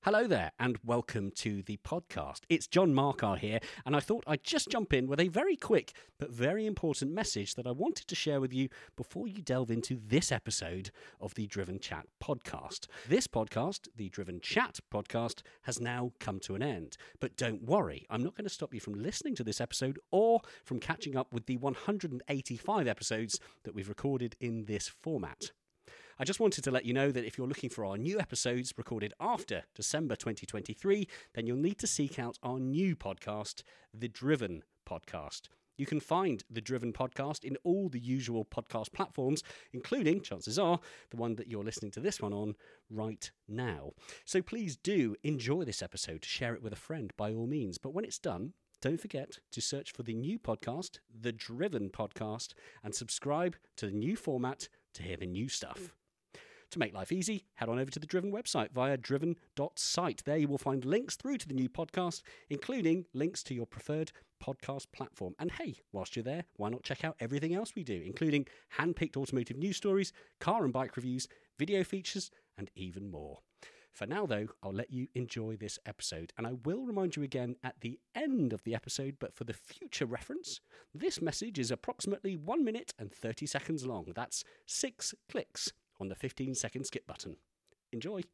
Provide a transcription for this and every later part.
Hello there, and welcome to the podcast. It's John Markar here, and I thought I'd just jump in with a very quick but very important message that I wanted to share with you before you delve into this episode of the Driven Chat podcast. This podcast, the Driven Chat podcast, has now come to an end. But don't worry, I'm not going to stop you from listening to this episode or from catching up with the 185 episodes that we've recorded in this format. I just wanted to let you know that if you're looking for our new episodes recorded after December 2023, then you'll need to seek out our new podcast, The Driven Podcast. You can find The Driven Podcast in all the usual podcast platforms, including, chances are, the one that you're listening to this one on right now. So please do enjoy this episode, share it with a friend by all means. But when it's done, don't forget to search for the new podcast, The Driven Podcast, and subscribe to the new format to hear the new stuff. To make life easy, head on over to the Driven website via driven.site. There you will find links through to the new podcast, including links to your preferred podcast platform. And hey, whilst you're there, why not check out everything else we do, including hand-picked automotive news stories, car and bike reviews, video features, and even more. For now, though, I'll let you enjoy this episode, and I will remind you again at the end of the episode, but for the future reference, this message is approximately 1 minute and 30 seconds long. That's 6 clicks on the 15-second skip button. Enjoy.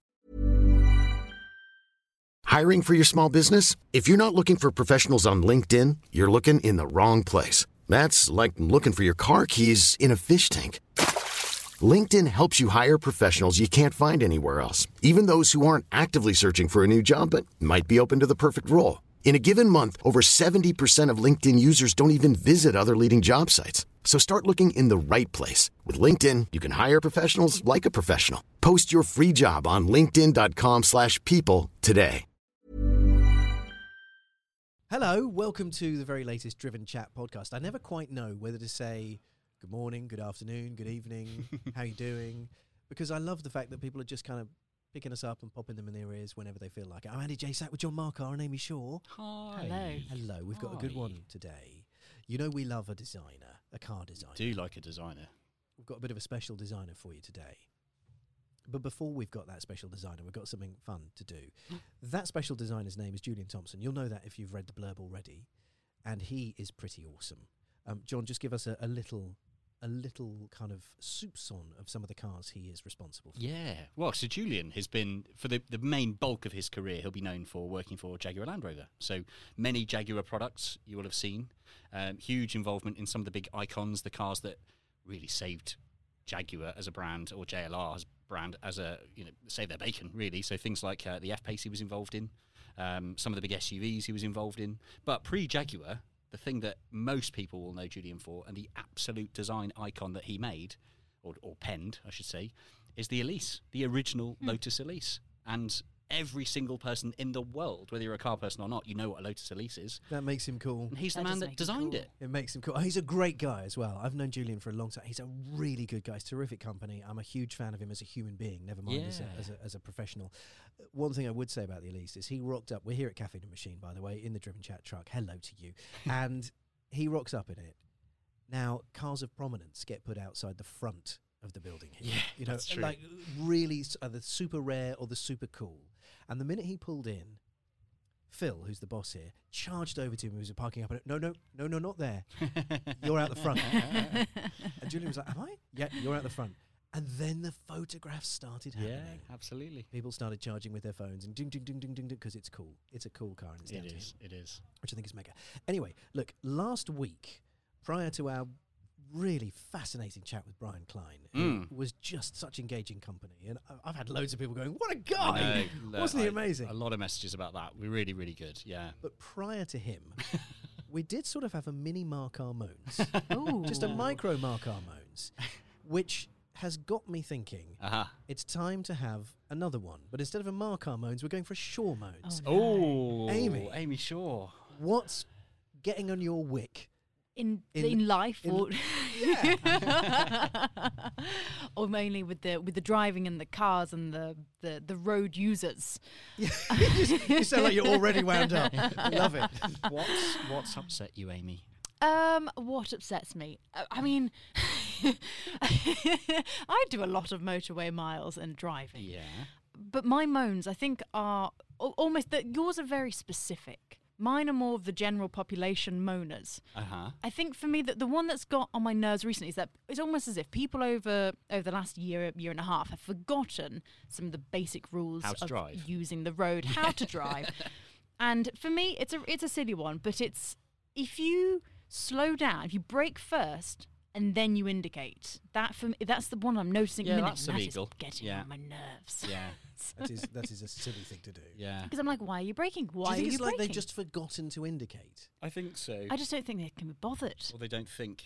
Hiring for your small business? If you're not looking for professionals on LinkedIn, you're looking in the wrong place. That's like looking for your car keys in a fish tank. LinkedIn helps you hire professionals you can't find anywhere else, even those who aren't actively searching for a new job but might be open to the perfect role. In a given month, over 70% of LinkedIn users don't even visit other leading job sites. So start looking in the right place. With LinkedIn, you can hire professionals like a professional. Post your free job on linkedin.com/people today. Hello, welcome to the very latest Driven Chat podcast. I never quite know whether to say good morning, good afternoon, good evening, how you doing? Because I love the fact that people are just kind of picking us up and popping them in their ears whenever they feel like it. I'm Andy J. Sack with John Markar and Amy Shaw. Hi. Hello. Hello, we've got a good one today. You know we love a designer, a car designer. Do like a designer. We've got a bit of a special designer for you today. But before we've got that special designer, we've got something fun to do. That special designer's name is Julian Thompson. You'll know that if you've read the blurb already. And he is pretty awesome. John, just give us a little kind of soupçon of some of the cars he is responsible for. Yeah. Well, so Julian has been, for the main bulk of his career, he'll be known for working for Jaguar Land Rover. So many Jaguar products you will have seen. Huge involvement in some of the big icons, the cars that really saved Jaguar as a brand, or JLR as a brand, saved their bacon, really. So things like the F-Pace he was involved in, some of the big SUVs he was involved in. But pre-Jaguar, the thing that most people will know Julian for, and the absolute design icon that he made, or penned, I should say, is the Elise, the original Lotus Elise. And every single person in the world, whether you're a car person or not, you know what a Lotus Elise is. That makes him cool. And he's the man that designed it. It makes him cool. Oh, he's a great guy as well. I've known Julian for a long time. He's a really good guy. He's a terrific company. I'm a huge fan of him as a human being, never mind as a professional. One thing I would say about the Elise is he rocked up. We're here at Cafe the Machine, by the way, in the Driven Chat truck. Hello to you. And he rocks up in it. Now, cars of prominence get put outside the front of the building here. Yeah, you know, that's true. Like really the super rare or the super cool. And the minute he pulled in, Phil, who's the boss here, charged over to him. He was parking up. And no, not there. You're out the front. And Julian was like, am I? Yeah, you're out the front. And then the photographs started happening. Yeah, absolutely. People started charging with their phones and ding, ding, ding, ding, ding, ding, because it's cool. It's a cool car. And it's down to him, It is. which I think is mega. Anyway, look, last week, prior to our really fascinating chat with Brian Klein, who was just such engaging company. And I've had loads of people going, what a guy! Wasn't he amazing? A lot of messages about that. We're really, really good, yeah. But prior to him, we did sort of have a mini Markar Moans. Just a micro Markar Moans, which has got me thinking it's time to have another one. But instead of a Markar Moans, we're going for a Shaw Moans. Oh, Amy Shaw. What's getting on your wick? In life, or or mainly with the driving and the cars and the road users. You sound like you're already wound up. I love it. What's upset you, Amy? What upsets me? I mean, I do a lot of motorway miles and driving. Yeah. but my moans, I think, are almost that yours are very specific. Mine are more of the general population moaners. I think for me that the one that's got on my nerves recently is that it's almost as if people over the last year and a half have forgotten some of the basic rules of using the road, how to drive. And for me, it's a silly one, but it's if you slow down, if you brake first and then you indicate, that's the one I'm noticing. Yeah, a minute, that's and illegal. That is getting on my nerves. Yeah. That is a silly thing to do. Yeah. Because I'm like, why are you braking? Why Do you think are you it's like braking? they've just forgotten to indicate? I think so. I just don't think they can be bothered. Or they don't think.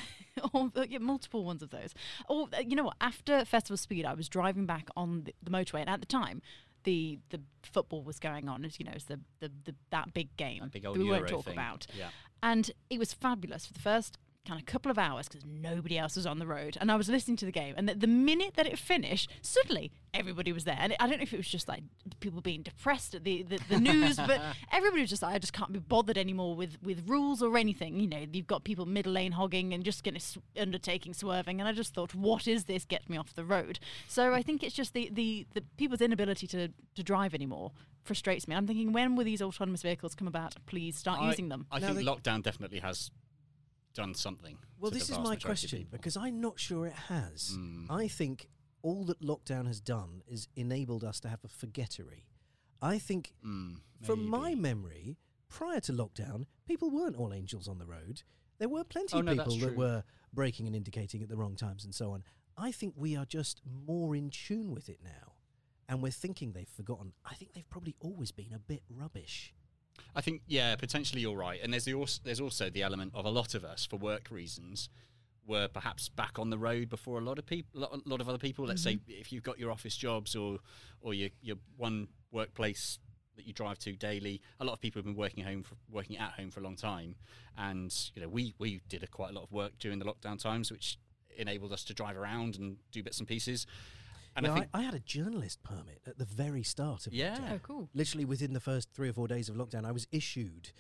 Or multiple ones of those. Or you know what? After Festival Speed, I was driving back on the motorway, and at the time, the football was going on. As you know, it's that big game That big old that we Euro won't talk thing. about. Yeah. And it was fabulous for the first kind of couple of hours because nobody else was on the road, and I was listening to the game. And the minute that it finished, suddenly everybody was there. And I don't know if it was just like people being depressed at the news, but everybody was just like, I just can't be bothered anymore with rules or anything. You know, you've got people middle lane hogging and just undertaking swerving, and I just thought, what is this? Get me off the road. So I think it's just the people's inability to drive anymore frustrates me. I'm thinking, when will these autonomous vehicles come about? Please start using them. I think lockdown definitely has done something. Well, to this the is vast my majority of question, people. because I'm not sure it has. I think all that lockdown has done is enabled us to have a forgettery. I think, from my memory, prior to lockdown, people weren't all angels on the road. There were plenty of people that were braking and indicating at the wrong times and so on. I think we are just more in tune with it now, and we're thinking they've forgotten. I think they've probably always been a bit rubbish. I think, potentially you're right. And there's also the element of a lot of us, for work reasons, were perhaps back on the road before a lot of other people. Let's say if you've got your office jobs or your one workplace that you drive to daily, a lot of people have been working at home for a long time. And you know, we did quite a lot of work during the lockdown times, which enabled us to drive around and do bits and pieces. And Yeah, I think I had a journalist permit at the very start of lockdown. Oh, cool. Literally within the first 3 or 4 days of lockdown, I was issued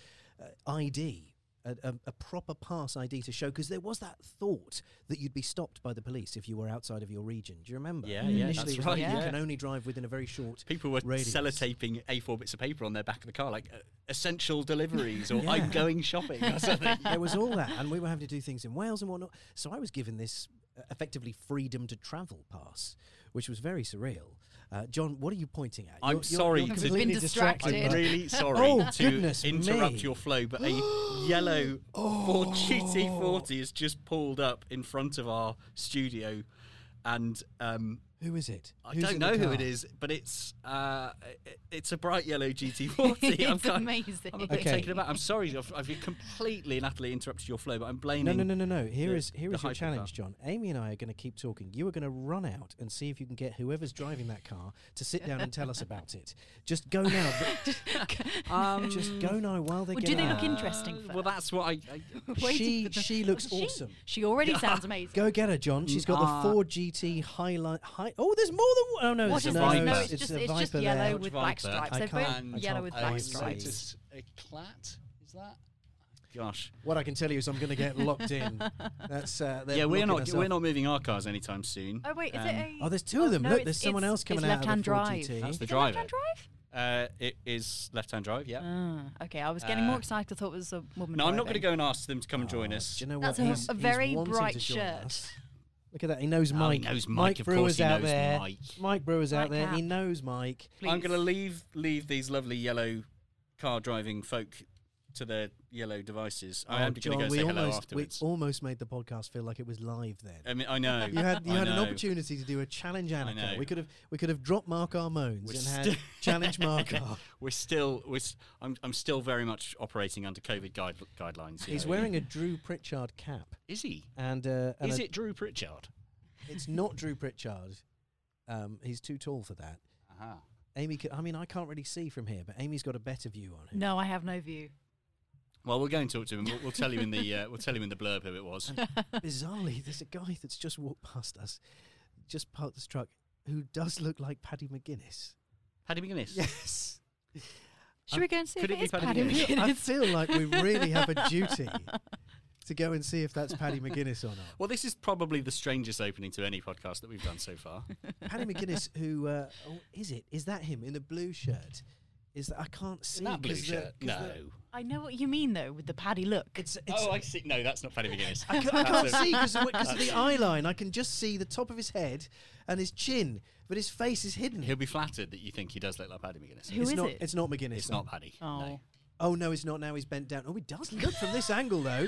ID, a proper pass ID to show, because there was that thought that you'd be stopped by the police if you were outside of your region. Do you remember? Yeah, Initially, that's it was right, like you yeah. can only drive within a very short people were radius. sellotaping A4 bits of paper on their back of the car, like essential deliveries or Yeah. I'm going shopping or something. There was all that, and we were having to do things in Wales and whatnot. So I was given this effectively freedom to travel pass, which was very surreal. John, what are you pointing at? I'm sorry you're to- completely Been distracted. I'm really sorry Oh, to goodness interrupt me. your flow, but a yellow Ford GT40 has just pulled up in front of our studio, and Who is it? I Who's don't in know the who car? it is, but it's a bright yellow GT40. It's amazing. I'm a bit Okay. taken aback. I'm sorry, I've completely and utterly interrupted your flow, but I'm blaming. No. Here the- is the your hypercar. challenge, John. Amy and I are going to keep talking. You are going to run out and see if you can get whoever's driving that car to sit down and tell us about it. Just go now. Just go now while they Well, get do they out. look interesting first? Well, that's what I Waiting for the- She looks She- awesome. She already sounds amazing. Go get her, John. She's got the Ford GT Highlight. Oh, there's more than one. Oh no, What it's is a this? Viper. No, it's it's just a it's just Viper yellow there. with Viper. black stripes. I They're both can't- yellow with I black can't stripes. say. a Clat? Is that? Gosh. What I can tell you is I'm going to get locked in. That's they're Yeah, we're blocking us not off. moving our cars anytime soon. Oh wait, is it a? Oh, there's two of them. no, Look, it's- there's someone it's- else coming it's out of the left-hand Ford drive. GT. That's the Is it driver. left-hand drive? It is left-hand drive. Yeah. Okay, I was getting more excited. I thought it was a woman. No, I'm not going to driving. go and ask them to come and join us. Do you know That's what? a- He's- a he's very wanting bright to join shirt. us. Look at that. He knows Oh, Mike. he knows Mike, of course Brewer's he out knows there. Mike. Mike Brewer's out Mike there. He Cap. knows Mike. I'm going to Please. leave these lovely yellow car driving folk to their yellow devices. I am going to John, go we say hello almost afterwards. almost made the podcast feel like it was live then. I mean, I know. You had I an know. opportunity to do a challenge Annika. know. We could have dropped Mark our moans We're and had still- challenge Mark our. I'm still very much operating under COVID guidelines. you He's know. wearing a Drew Pritchard cap, Is he? and Is it Drew Pritchard? It's not Drew Pritchard. He's too tall for that. Uh-huh. Amy, I can't really see from here, but Amy's got a better view on him. No, I have no view. Well, we'll go and talk to him. We'll tell you in the blurb who it was. Bizarrely, there's a guy that's just walked past us, just parked this truck, who does look like Paddy McGuinness. Paddy McGuinness. Yes. Should we go and see could if it it be is Paddy Paddy McGuinness? I McGuinness? feel like we really have a duty to go and see if that's Paddy McGuinness or not. Well, this is probably the strangest opening to any podcast that we've done so far. Paddy McGuinness, who is it? Is that him in the blue shirt? Is that I can't see That blue 'cause shirt? 'cause No. I know what you mean, though, with the Paddy look. It's Oh, I see. No, that's not Paddy McGuinness. I can't see because of the eye line. I can just see the top of his head and his chin, but his face is hidden. He'll be flattered that you think he does look like Paddy McGuinness. Who it's is not, it? It's not McGuinness. It's no. not Paddy. Oh. No. Oh no, it's not. Now he's bent down. Oh, he does look from this angle though.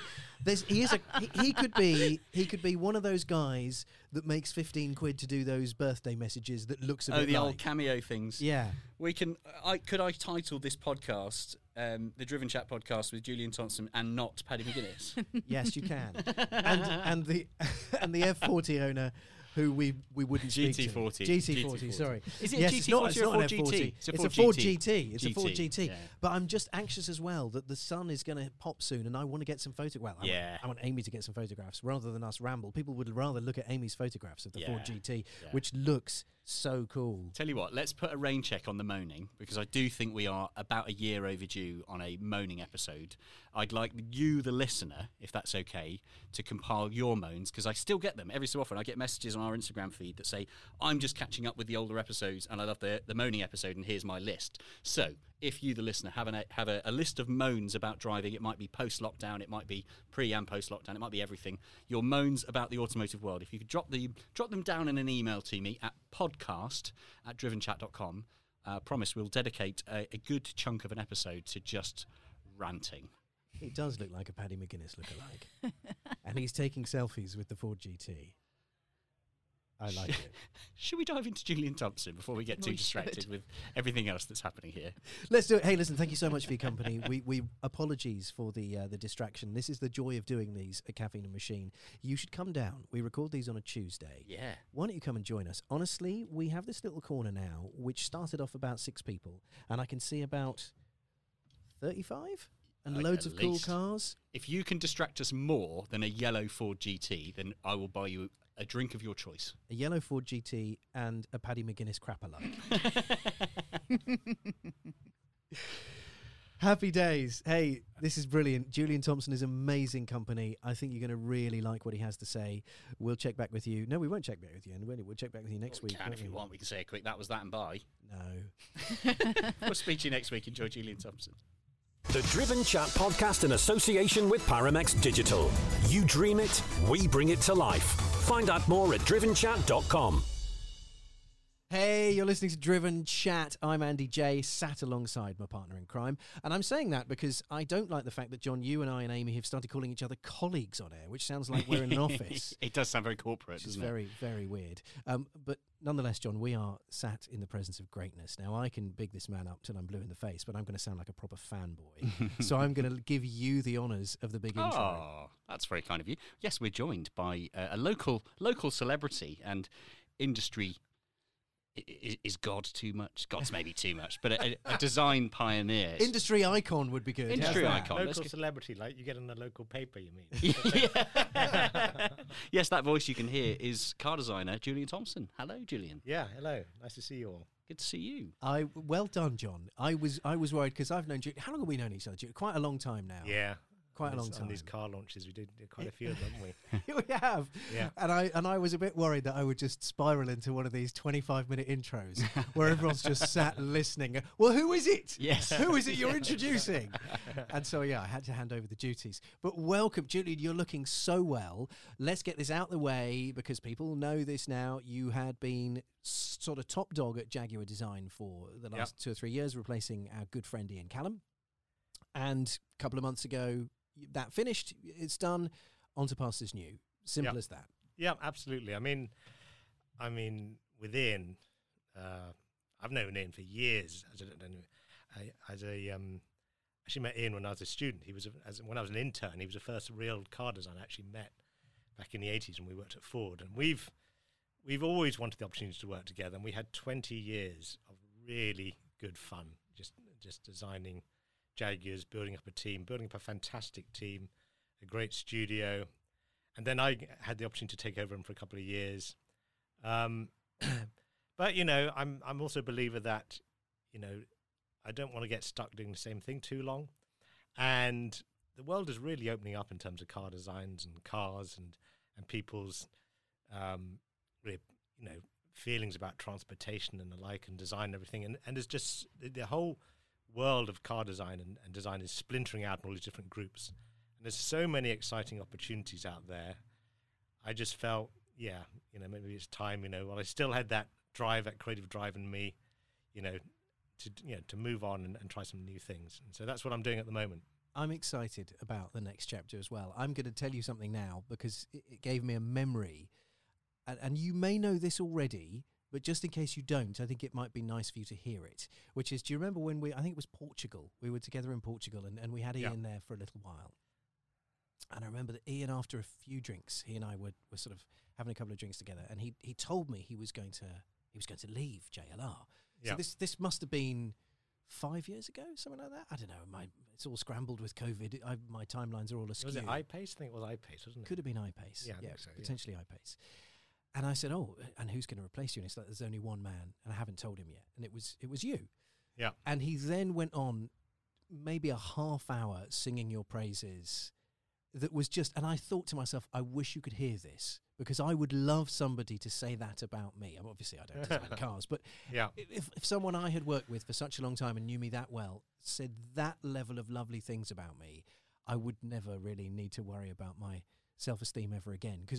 He could be one of those guys that makes 15 quid to do those birthday messages that looks a bit The like. old cameo things. Yeah. We can. Could I title this podcast the Driven Chat podcast with Julian Thompson and not Paddy McGuinness? Yes, you can. and the F40 owner who we wouldn't speak to. GT40. GT40, sorry. Is it yes, a it's GT40 not, it's or a not an Ford F40. GT? It's a Ford GT. GT. It's a Ford GT. Yeah. But I'm just anxious as well that the sun is going to pop soon and I want to get some photographs. Yeah. I want Amy to get some photographs rather than us ramble. People would rather look at Amy's photographs of the Ford Yeah. GT, Yeah. which looks so cool. Tell you what, let's put a rain check on the moaning because I do think we are about a year overdue on a moaning episode. I'd like you, the listener, if that's okay, to compile your moans because I still get them every so often. I get messages on our Instagram feed that say, I'm just catching up with the older episodes and I love the moaning episode and here's my list. So if you, the listener, have a list of moans about driving, it might be post-lockdown, it might be pre and post-lockdown, it might be everything. Your moans about the automotive world. If you could drop them down in an email to me at podcast@drivenchat.com, promise we'll dedicate a good chunk of an episode to just ranting. It does look like a Paddy McGuinness lookalike. And he's taking selfies with the Ford GT. I like it. Should we dive into Julian Thompson before we get too We distracted should. with everything else that's happening here? Let's do it. Hey, listen, thank you so much for your company. We apologies for the distraction. This is the joy of doing these at Caffeine and Machine. You should come down. We record these on a Tuesday. Yeah. Why don't you come and join us? Honestly, we have this little corner now, which started off about 6 people, and I can see about 35 and loads At of cool least. cars. If you can distract us more than a yellow Ford GT, then I will buy you a drink of your choice. A yellow Ford GT and a Paddy McGuinness crapper-like. Happy days. Hey, this is brilliant. Julian Thompson is amazing company. I think you're going to really like what he has to say. We'll check back with you. No, we won't check back with you. We'll check back with you next week. Can won't if you we? want, we can say a quick that was that and bye. No. We'll speak to you next week. Enjoy Julian Thompson. The Driven Chat podcast in association with Paramex Digital. You dream it, we bring it to life. Find out more at drivenchat.com. Hey, you're listening to Driven Chat. I'm Andy J, sat alongside my partner in crime. And I'm saying that because I don't like the fact that, John, you and I and Amy have started calling each other colleagues on air, which sounds like we're in an office. It does sound very corporate, Which is doesn't it? very, very weird. But nonetheless, John, we are sat in the presence of greatness. Now, I can big this man up till I'm blue in the face, but I'm going to sound like a proper fanboy. So I'm going to give you the honours of the big intro. Oh, that's very kind of you. Yes, we're joined by a local celebrity and industry. Is God too much? God's maybe too much, but a design pioneer. Industry icon would be good. Industry How's that? icon. Let's Local go- celebrity, like you get in a local paper, you mean? Yeah. Yes, that voice you can hear is car designer Julian Thompson. Hello, Julian. Yeah, hello. Nice to see you all. Good to see you. Well done, John. I was worried because I've known you. How long have we known each other? Quite a long time now. Yeah. Quite a On long this- time. On these car launches, we did quite a few of them, haven't we? We have. Yeah. And I was a bit worried that I would just spiral into one of these 25-minute intros where everyone's just sat listening. Well, who is it? Yes. Who is it you're introducing? And so, yeah, I had to hand over the duties. But welcome, Julian. You're looking so well. Let's get this out the way because people know this now. You had been sort of top dog at Jaguar Design for the last 2 or 3 years, replacing our good friend Ian Callum. And a couple of months ago, that finished. It's done. On to Pastures New. Simple Yep. as that. Yeah, absolutely. I mean, with Ian, I've known Ian for years. Actually met Ian when I was a student. He was when I was an intern. He was the first real car designer I actually met back in the 80s when we worked at Ford. And we've always wanted the opportunity to work together. And we had 20 years of really good fun, just designing Jaguars, building up a team, building up a fantastic team, a great studio. And then I had the opportunity to take over him for a couple of years. But, I'm also a believer that, I don't want to get stuck doing the same thing too long. And the world is really opening up in terms of car designs and cars and people's really, feelings about transportation and the like, and design and everything. And it's just the whole world of car design and design is splintering out in all these different groups. And there's so many exciting opportunities out there. I just felt, maybe it's time, while I still had that drive, that creative drive in me, to move on and try some new things. And so that's what I'm doing at the moment. I'm excited about the next chapter as well. I'm going to tell you something now because it gave me a memory. And you may know this already, but just in case you don't, I think it might be nice for you to hear it, which is, do you remember when I think it was Portugal, we were together in Portugal and we had Ian there for a little while. And I remember that Ian, after a few drinks, he and I were sort of having a couple of drinks together, and he told me he was going to leave JLR. So this must have been 5 years ago, something like that. I don't know. It's all scrambled with COVID. My timelines are all askew. Was it iPace? I think it was iPace, wasn't it? Could have been iPace. Yeah, I think so, potentially iPace. And I said, "Oh, and who's going to replace you?" And it's like, "There's only one man, and I haven't told him yet." And it was you. Yeah. And he then went on maybe a half hour singing your praises. That was just, and I thought to myself, I wish you could hear this, because I would love somebody to say that about me. Obviously, I don't design cars, but if someone I had worked with for such a long time and knew me that well said that level of lovely things about me, I would never really need to worry about my self-esteem ever again, because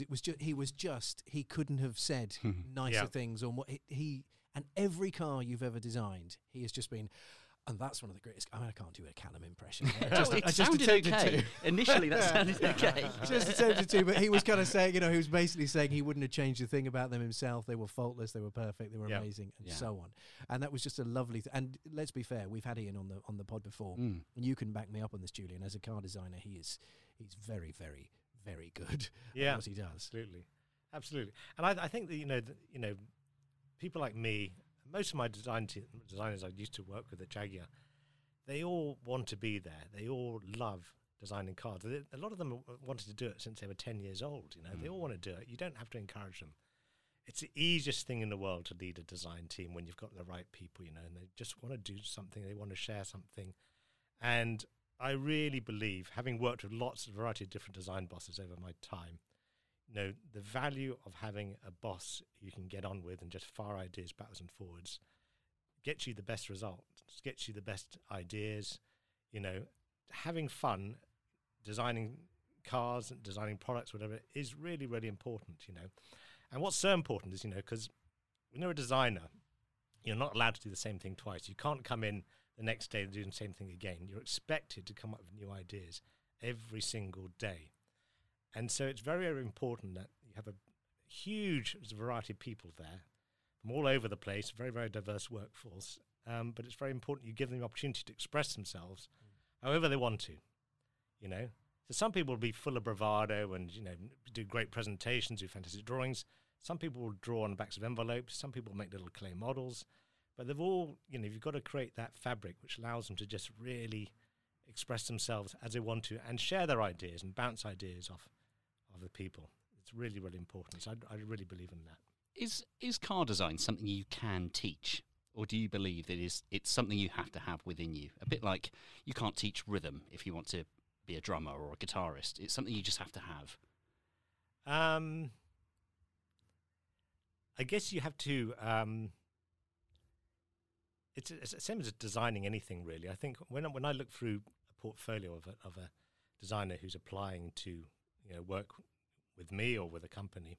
he couldn't have said nicer things on what he and every car you've ever designed, he has just been. And that's one of the greatest. I can't do a Callum impression. It sounded okay. Initially, that sounded okay. Just attempted to, but he was kind of saying, he was basically saying he wouldn't have changed a thing about them himself. They were faultless, they were perfect, they were amazing, and so on. And that was just a lovely and let's be fair, we've had Ian on the pod before, and you can back me up on this, Julian. As a car designer, he's very, very, very good at what he does. Absolutely. And I think that people like me. Most of my designers I used to work with at Jaguar, they all want to be there. They all love designing cars. A lot of them wanted to do it since they were 10 years old. They all want to do it. You don't have to encourage them. It's the easiest thing in the world to lead a design team when you've got the right people, and they just want to do something. They want to share something. And I really believe, having worked with lots of variety of different design bosses over my time, the value of having a boss you can get on with and just fire ideas backwards and forwards gets you the best results, gets you the best ideas. Having fun designing cars and designing products, whatever, is really, really important, And what's so important is, because when you're a designer, you're not allowed to do the same thing twice. You can't come in the next day and do the same thing again. You're expected to come up with new ideas every single day. And so it's very, very important that you have a huge variety of people there from all over the place, very, very diverse workforce. But it's very important you give them the opportunity to express themselves however they want to, So some people will be full of bravado and, do great presentations, do fantastic drawings. Some people will draw on the backs of envelopes. Some people make little clay models. But they've all, you've got to create that fabric which allows them to just really express themselves as they want to and share their ideas and bounce ideas off the people. It's really, really important. So I really believe in that. Is car design something you can teach, or do you believe that it's something you have to have within you? A bit like you can't teach rhythm if you want to be a drummer or a guitarist. It's something you just have to have. I guess you have to. It's the same as designing anything, really. I think when I look through a portfolio of a designer who's applying to work with me or with a company,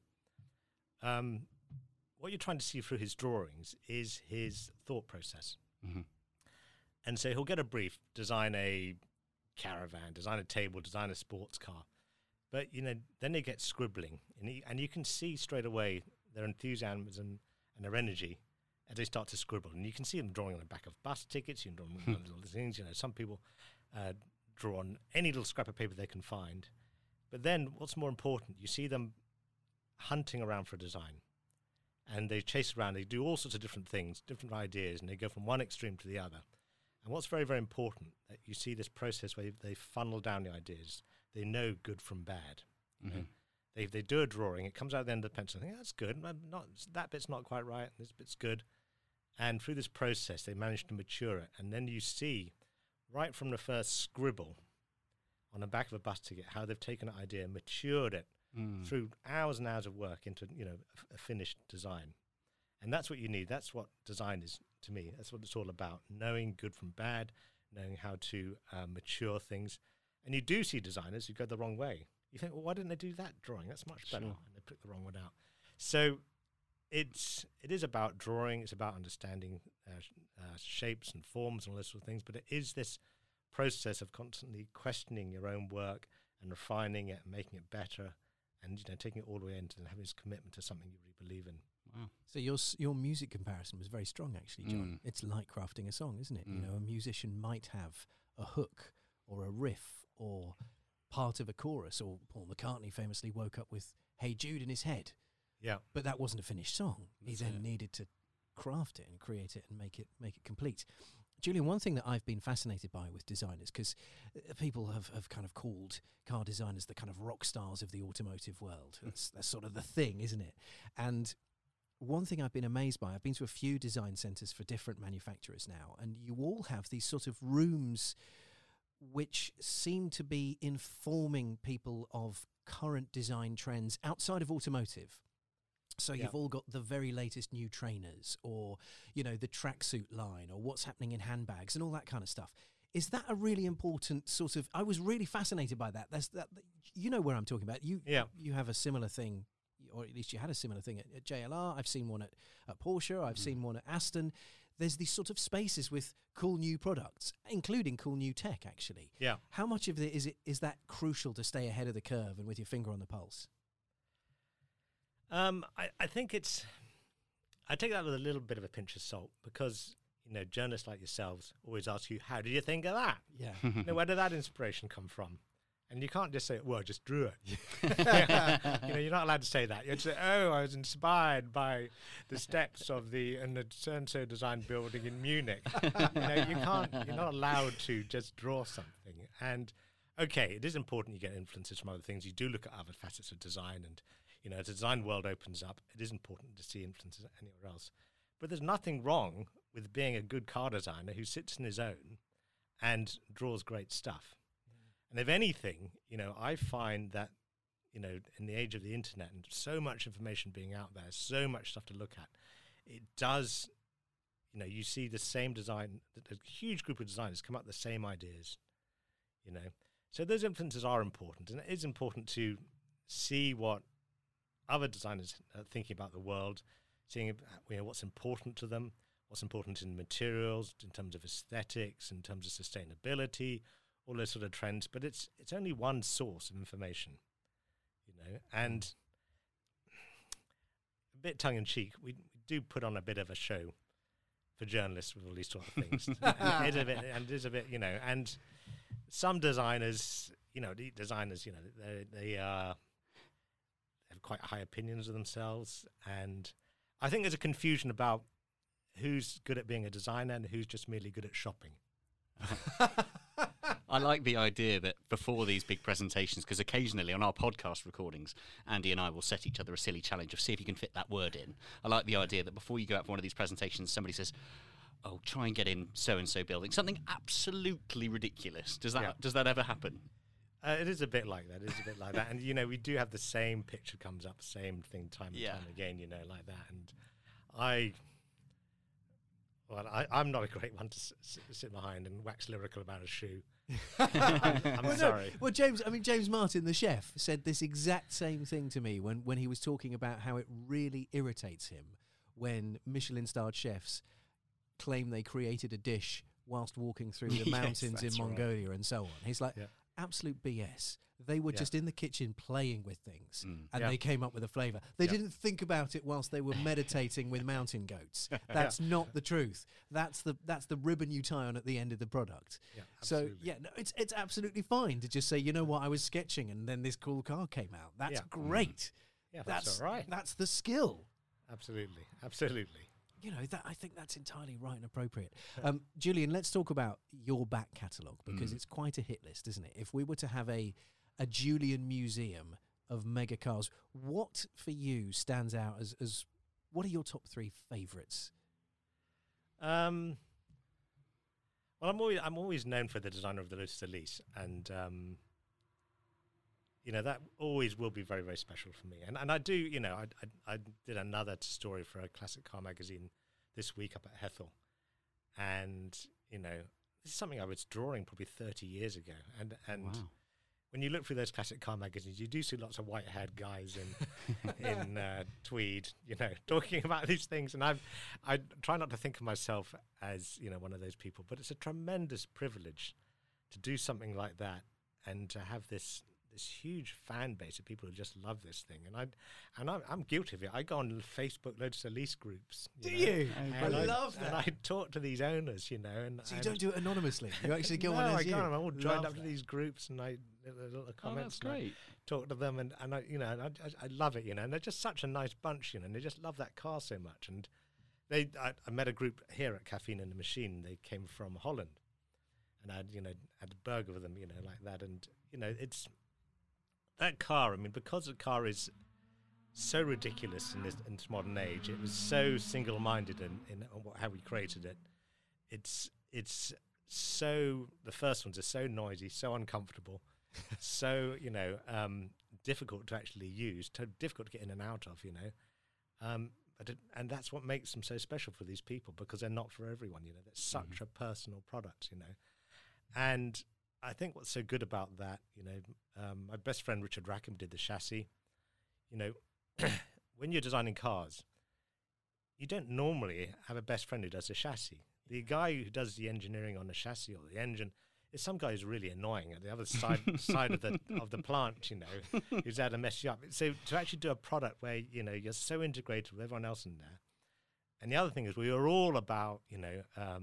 what you're trying to see through his drawings is his thought process. Mm-hmm. And so he'll get a brief, design a caravan, design a table, design a sports car. But, then they get scribbling. And you can see straight away their enthusiasm and their energy as they start to scribble. And you can see them drawing on the back of bus tickets, you can draw on little things. Some people draw on any little scrap of paper they can find. But then what's more important, you see them hunting around for a design. And they chase around, they do all sorts of different things, different ideas, and they go from one extreme to the other. And what's very, very important, that you see this process where they funnel down the ideas. They know good from bad. Mm-hmm. They do a drawing, it comes out at the end of the pencil, I think that's good, that bit's not quite right, this bit's good. And through this process, they manage to mature it. And then you see, right from the first scribble on the back of a bus ticket, how they've taken an idea, matured it through hours and hours of work into, a finished design. And that's what you need. That's what design is to me. That's what it's all about, knowing good from bad, knowing how to mature things. And you do see designers who go the wrong way. You think, well, why didn't they do that drawing? That's much better. And they pick the wrong one out. So it is about drawing. It's about understanding shapes and forms and all those sort of things. But it is this process of constantly questioning your own work and refining it and making it better, and taking it all the way into and having this commitment to something you really believe in. Wow. So your music comparison was very strong, actually, John. It's like crafting a song, isn't it? A musician might have a hook or a riff or part of a chorus, or Paul McCartney famously woke up with "Hey Jude" in his head. Yeah. But that wasn't a finished song. He then needed to craft it and create it and make it complete. Julian, one thing that I've been fascinated by with designers, because people have kind of called car designers the kind of rock stars of the automotive world. That's sort of the thing, isn't it? And one thing I've been amazed by, I've been to a few design centres for different manufacturers now, and you all have these sort of rooms which seem to be informing people of current design trends outside of automotive. So you've all got the very latest new trainers, or, the tracksuit line, or what's happening in handbags and all that kind of stuff. Is that a really important sort of... I was really fascinated by that. You know where I'm talking about. You have a similar thing, or at least you had a similar thing at JLR. I've seen one at Porsche. I've seen one at Aston. There's these sort of spaces with cool new products, including cool new tech, actually. Yeah. How much of it is that crucial to stay ahead of the curve and with your finger on the pulse? I think I take that with a little bit of a pinch of salt, because, journalists like yourselves always ask you, how did you think of that? Yeah. Where did that inspiration come from? And you can't just say, well, I just drew it. You're not allowed to say that. You have to say, oh, I was inspired by the steps of the so-and-so design building in Munich. You're not allowed to just draw something. And, okay, it is important you get influences from other things. You do look at other facets of design, and as the design world opens up, it is important to see influences anywhere else. But there's nothing wrong with being a good car designer who sits in his own and draws great stuff. And if anything, I find that, in the age of the internet and so much information being out there, so much stuff to look at, it does, you see the same design, a huge group of designers come up with the same ideas, So those influences are important, and it is important to see what other designers are thinking about the world, seeing what's important to them, what's important in materials, in terms of aesthetics, in terms of sustainability, all those sort of trends. But it's only one source of information, and a bit tongue-in-cheek, we do put on a bit of a show for journalists with all these sort of things. and it is a bit, and some designers, they have quite high opinions of themselves, and I think there's a confusion about who's good at being a designer and who's just merely good at shopping. I like the idea that before these big presentations, because occasionally on our podcast recordings, Andy and I will set each other a silly challenge of see if you can fit that word in. I like the idea that before you go out for one of these presentations, somebody says, oh, try and get in so-and-so building. Something absolutely ridiculous. Does that ever happen? It is a bit like that. It is a bit like that. And, we do have the same picture comes up, same thing time and time again, like that. And I'm not a great one to sit behind and wax lyrical about a shoe. I'm sorry. Well, James Martin, the chef, said this exact same thing to me when he was talking about how it really irritates him when Michelin-starred chefs claim they created a dish whilst walking through the mountains in Mongolia and so on. He's like, absolute BS. They were just in the kitchen playing with things, and they came up with a flavour. They didn't think about it whilst they were meditating with mountain goats. That's not the truth. That's the ribbon you tie on at the end of the product. Yeah, so it's absolutely fine to just say, you know what, I was sketching and then this cool car came out. That's great. Yeah, that's all right. That's the skill. Absolutely. I think that's entirely right and appropriate. Julian, let's talk about your back catalogue, because it's quite a hit list, isn't it? If we were to have a Julian museum of mega cars, what for you stands out as what are your top 3 favourites? Well, I'm always known for the designer of the Lotus Elise, and you know, that always will be very, very special for me. And I do, you know, I did another story for a classic car magazine this week up at Hethel. And, you know, this is something I was drawing probably 30 years ago. And Wow. when you look through those classic car magazines, you do see lots of white-haired guys in tweed, you know, talking about these things. And I try not to think of myself as, you know, one of those people, but it's a tremendous privilege to do something like that and to have this huge fan base of people who just love this thing. And I'm guilty of it. I go on Facebook, loads of lease groups. Do you? And I love that. And I talk to these owners, you know. And So you don't do it anonymously. You actually go no, on as I you. can't. I'm all joined Love up to that. these groups, and I little Oh, comments. that's and I great. talk to them, and I, you know, and I love it, you know. And they're just such a nice bunch, you know. And they just love that car so much. And I met a group here at Caffeine and the Machine. They came from Holland, and I had a burger with them, you know, like that. And you know, it's that car. I mean, because the car is so ridiculous in this modern age, it was so single-minded in how we created it. It's so, the first ones are so noisy, so uncomfortable, so, you know, difficult to actually use, difficult to get in and out of, you know. And that's what makes them so special for these people, because they're not for everyone, you know. They're such a personal product, you know. And I think what's so good about that, you know, my best friend Richard Rackham did the chassis. You know, when you're designing cars, you don't normally have a best friend who does the chassis. The guy who does the engineering on the chassis or the engine is some guy who's really annoying at the other side of the plant, you know, who's there to mess you up. So to actually do a product where, you know, you're so integrated with everyone else in there. And the other thing is we were all about, you know,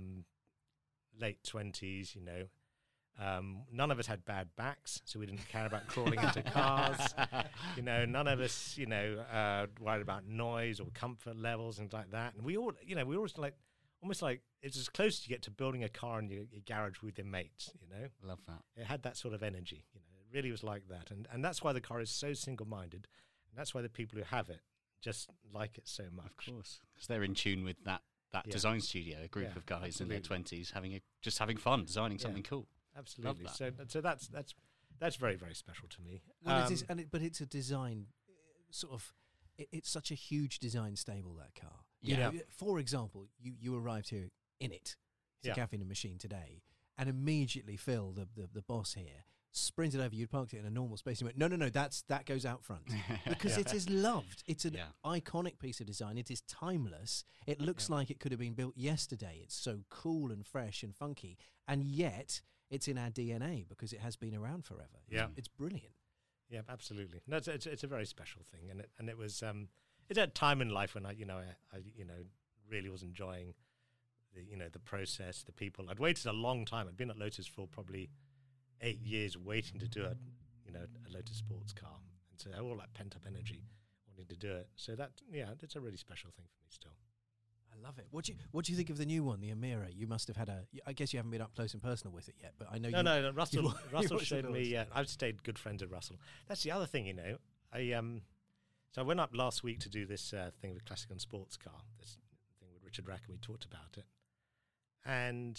late 20s, you know. None of us had bad backs, so we didn't care about crawling into cars. You know, none of us, you know, worried about noise or comfort levels and like that. And we all, you know, we always like, almost like it's as close as you get to building a car in your garage with your mates, you know. Love that. It had that sort of energy, you know. It really was like that. And that's why the car is so single-minded. And that's why the people who have it just like it so much. Of course, because they're in tune with that Yeah. design studio, a group Yeah, of guys absolutely. in their 20s just having fun, designing Yeah. something cool. Absolutely. that. So that's very, very special to me. Well, it is, but it's a design sort of. It's such a huge design stable, that car. You Yeah. know, for example, you arrived here in it. It's Yeah. a Caffeine and Machine today, and immediately Phil, the boss here, sprinted over. You'd parked it in a normal space. He went, no, that goes out front because it is loved. It's an Yeah. iconic piece of design. It is timeless. It looks like it could have been built yesterday. It's so cool and fresh and funky, and yet it's in our DNA because it has been around forever. Yeah. It's brilliant. Yeah, absolutely. No, it's a very special thing, and it was it's a time in life when I really was enjoying the process, the people. I'd waited a long time. I'd been at Lotus for probably 8 years waiting to do a Lotus sports car, and so all that pent up energy wanting to do it. So it's a really special thing for me still. I love it. What do you think of the new one, the Amira? You must have had I guess you haven't been up close and personal with it yet, but I know you. No. Russell you Russell watched showed the me. builds. I've stayed good friends with Russell. That's the other thing, you know. So I went up last week to do this thing with Classic and Sports Car. This thing with Richard Rackham. We talked about it, and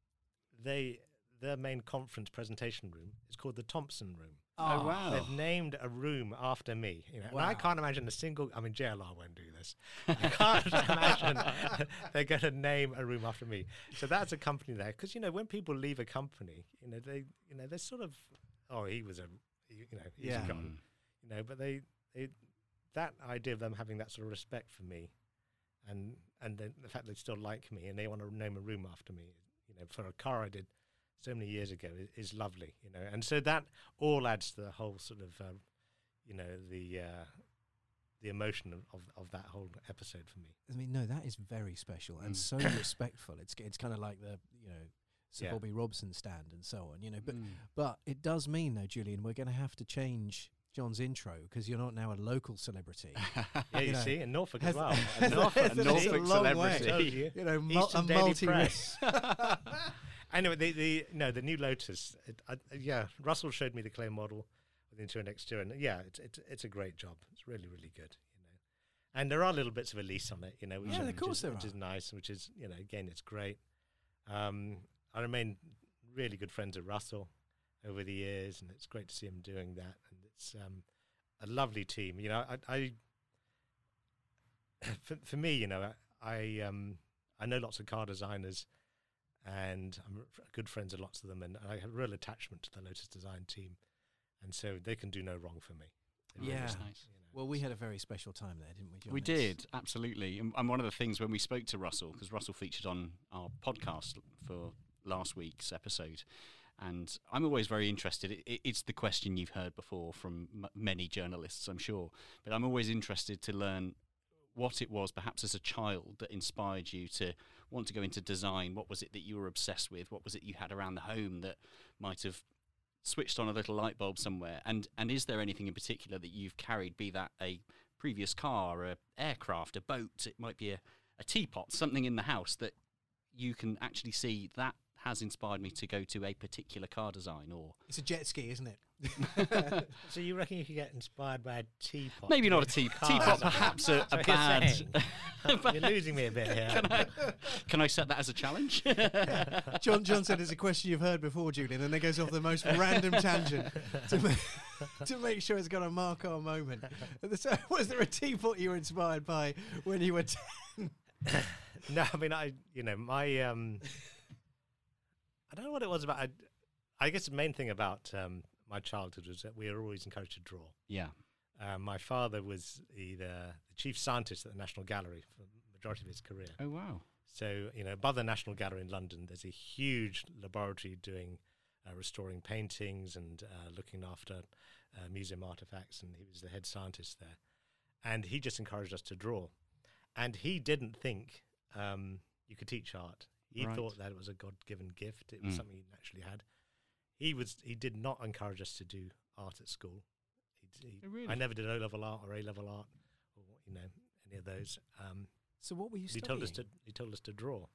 their main conference presentation room is called the Thompson Room. Oh, wow. They've named a room after me. You know, and I Wow. can't imagine a single. I mean, JLR won't do this. I can't imagine they're going to name a room after me. So that's a company there, because when people leave a company, they're sort of, oh, he's Yeah. gone. But they that idea of them having that sort of respect for me, and the fact they still like me and they want to name a room after me, for a car I did so many years ago is lovely, and so that all adds to the whole sort of, the emotion of that whole episode for me. I mean, no, that is very special and so respectful. It's kind of like the Sir Yeah. Bobby Robson stand and so on, But it does mean though, Julian, we're going to have to change John's intro because you're not now a local celebrity. Yeah, you know, see, in Norfolk has- as well. It's Norfolk, a long way. celebrity. A Eastern Daily multi. Press. Anyway, the new Lotus. Russell showed me the clay model with the interior and exterior, and it's a great job. It's really, really good. And there are little bits of a lease on it, which, Yeah, of which course is, there which are. is nice, which is again, it's great. I remain really good friends with Russell over the years, and it's great to see him doing that. And It's a lovely team. You know, I for me, you know, I know lots of car designers, and I'm good friends with lots of them, and I have a real attachment to the Lotus Design team, and so they can do no wrong for me. They really Yeah. just, Nice. you know, Well, we had a very special time there, didn't we, John? We It's- did, absolutely. And one of the things when we spoke to Russell, because Russell featured on our podcast for last week's episode, and I'm always very interested. It's the question you've heard before from many journalists, I'm sure, but I'm always interested to learn what it was, perhaps as a child, that inspired you to want to go into design. What was it that you were obsessed with? What was it you had around the home that might have switched on a little light bulb somewhere? And is there anything in particular that you've carried, be that a previous car, a aircraft, a boat, it might be a teapot, something in the house that you can actually see that has inspired me to go to a particular car design? Or It's a jet ski, isn't it? So you reckon you could get inspired by a teapot? maybe not a Car teapot, design? perhaps That's a what you're bad. saying. You're losing me a bit here. Can I set that as a challenge? John said it's a question you've heard before, Julian, and then goes off the most random tangent to make sure it's got a mark-on moment. So, was there a teapot you were inspired by when you were 10? No, I mean, my I don't know what it was about. I guess the main thing about my childhood was that we were always encouraged to draw. Yeah. My father was the chief scientist at the National Gallery for the majority of his career. Oh, wow. So, you know, above the National Gallery in London, there's a huge laboratory doing restoring paintings and looking after museum artifacts, and he was the head scientist there. And he just encouraged us to draw. And he didn't think you could teach art. He Right. thought that it was a God-given gift. It was something he naturally had. He did not encourage us to do art at school. Oh, really? I never did O-level art or A-level art, or you know, any of those. So what were you He studying? told us to draw.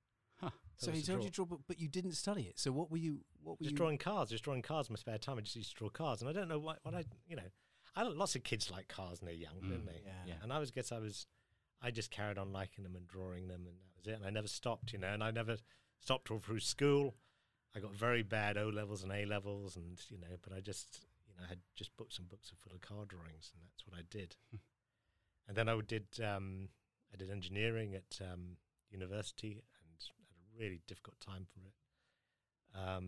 So he told you to draw, but you didn't study it. So what were you? Just drawing cars in my spare time. I just used to draw cars, and I don't know what lots of kids like cars when they're young, don't they? Yeah. And I just carried on liking them and drawing them, and that was it. And I never stopped, you know. And I never stopped all through school. I got very bad O levels and A levels, and you know, but I just, you know, had just books and books full of car drawings, and that's what I did. And then I did engineering at university, and had a really difficult time for it.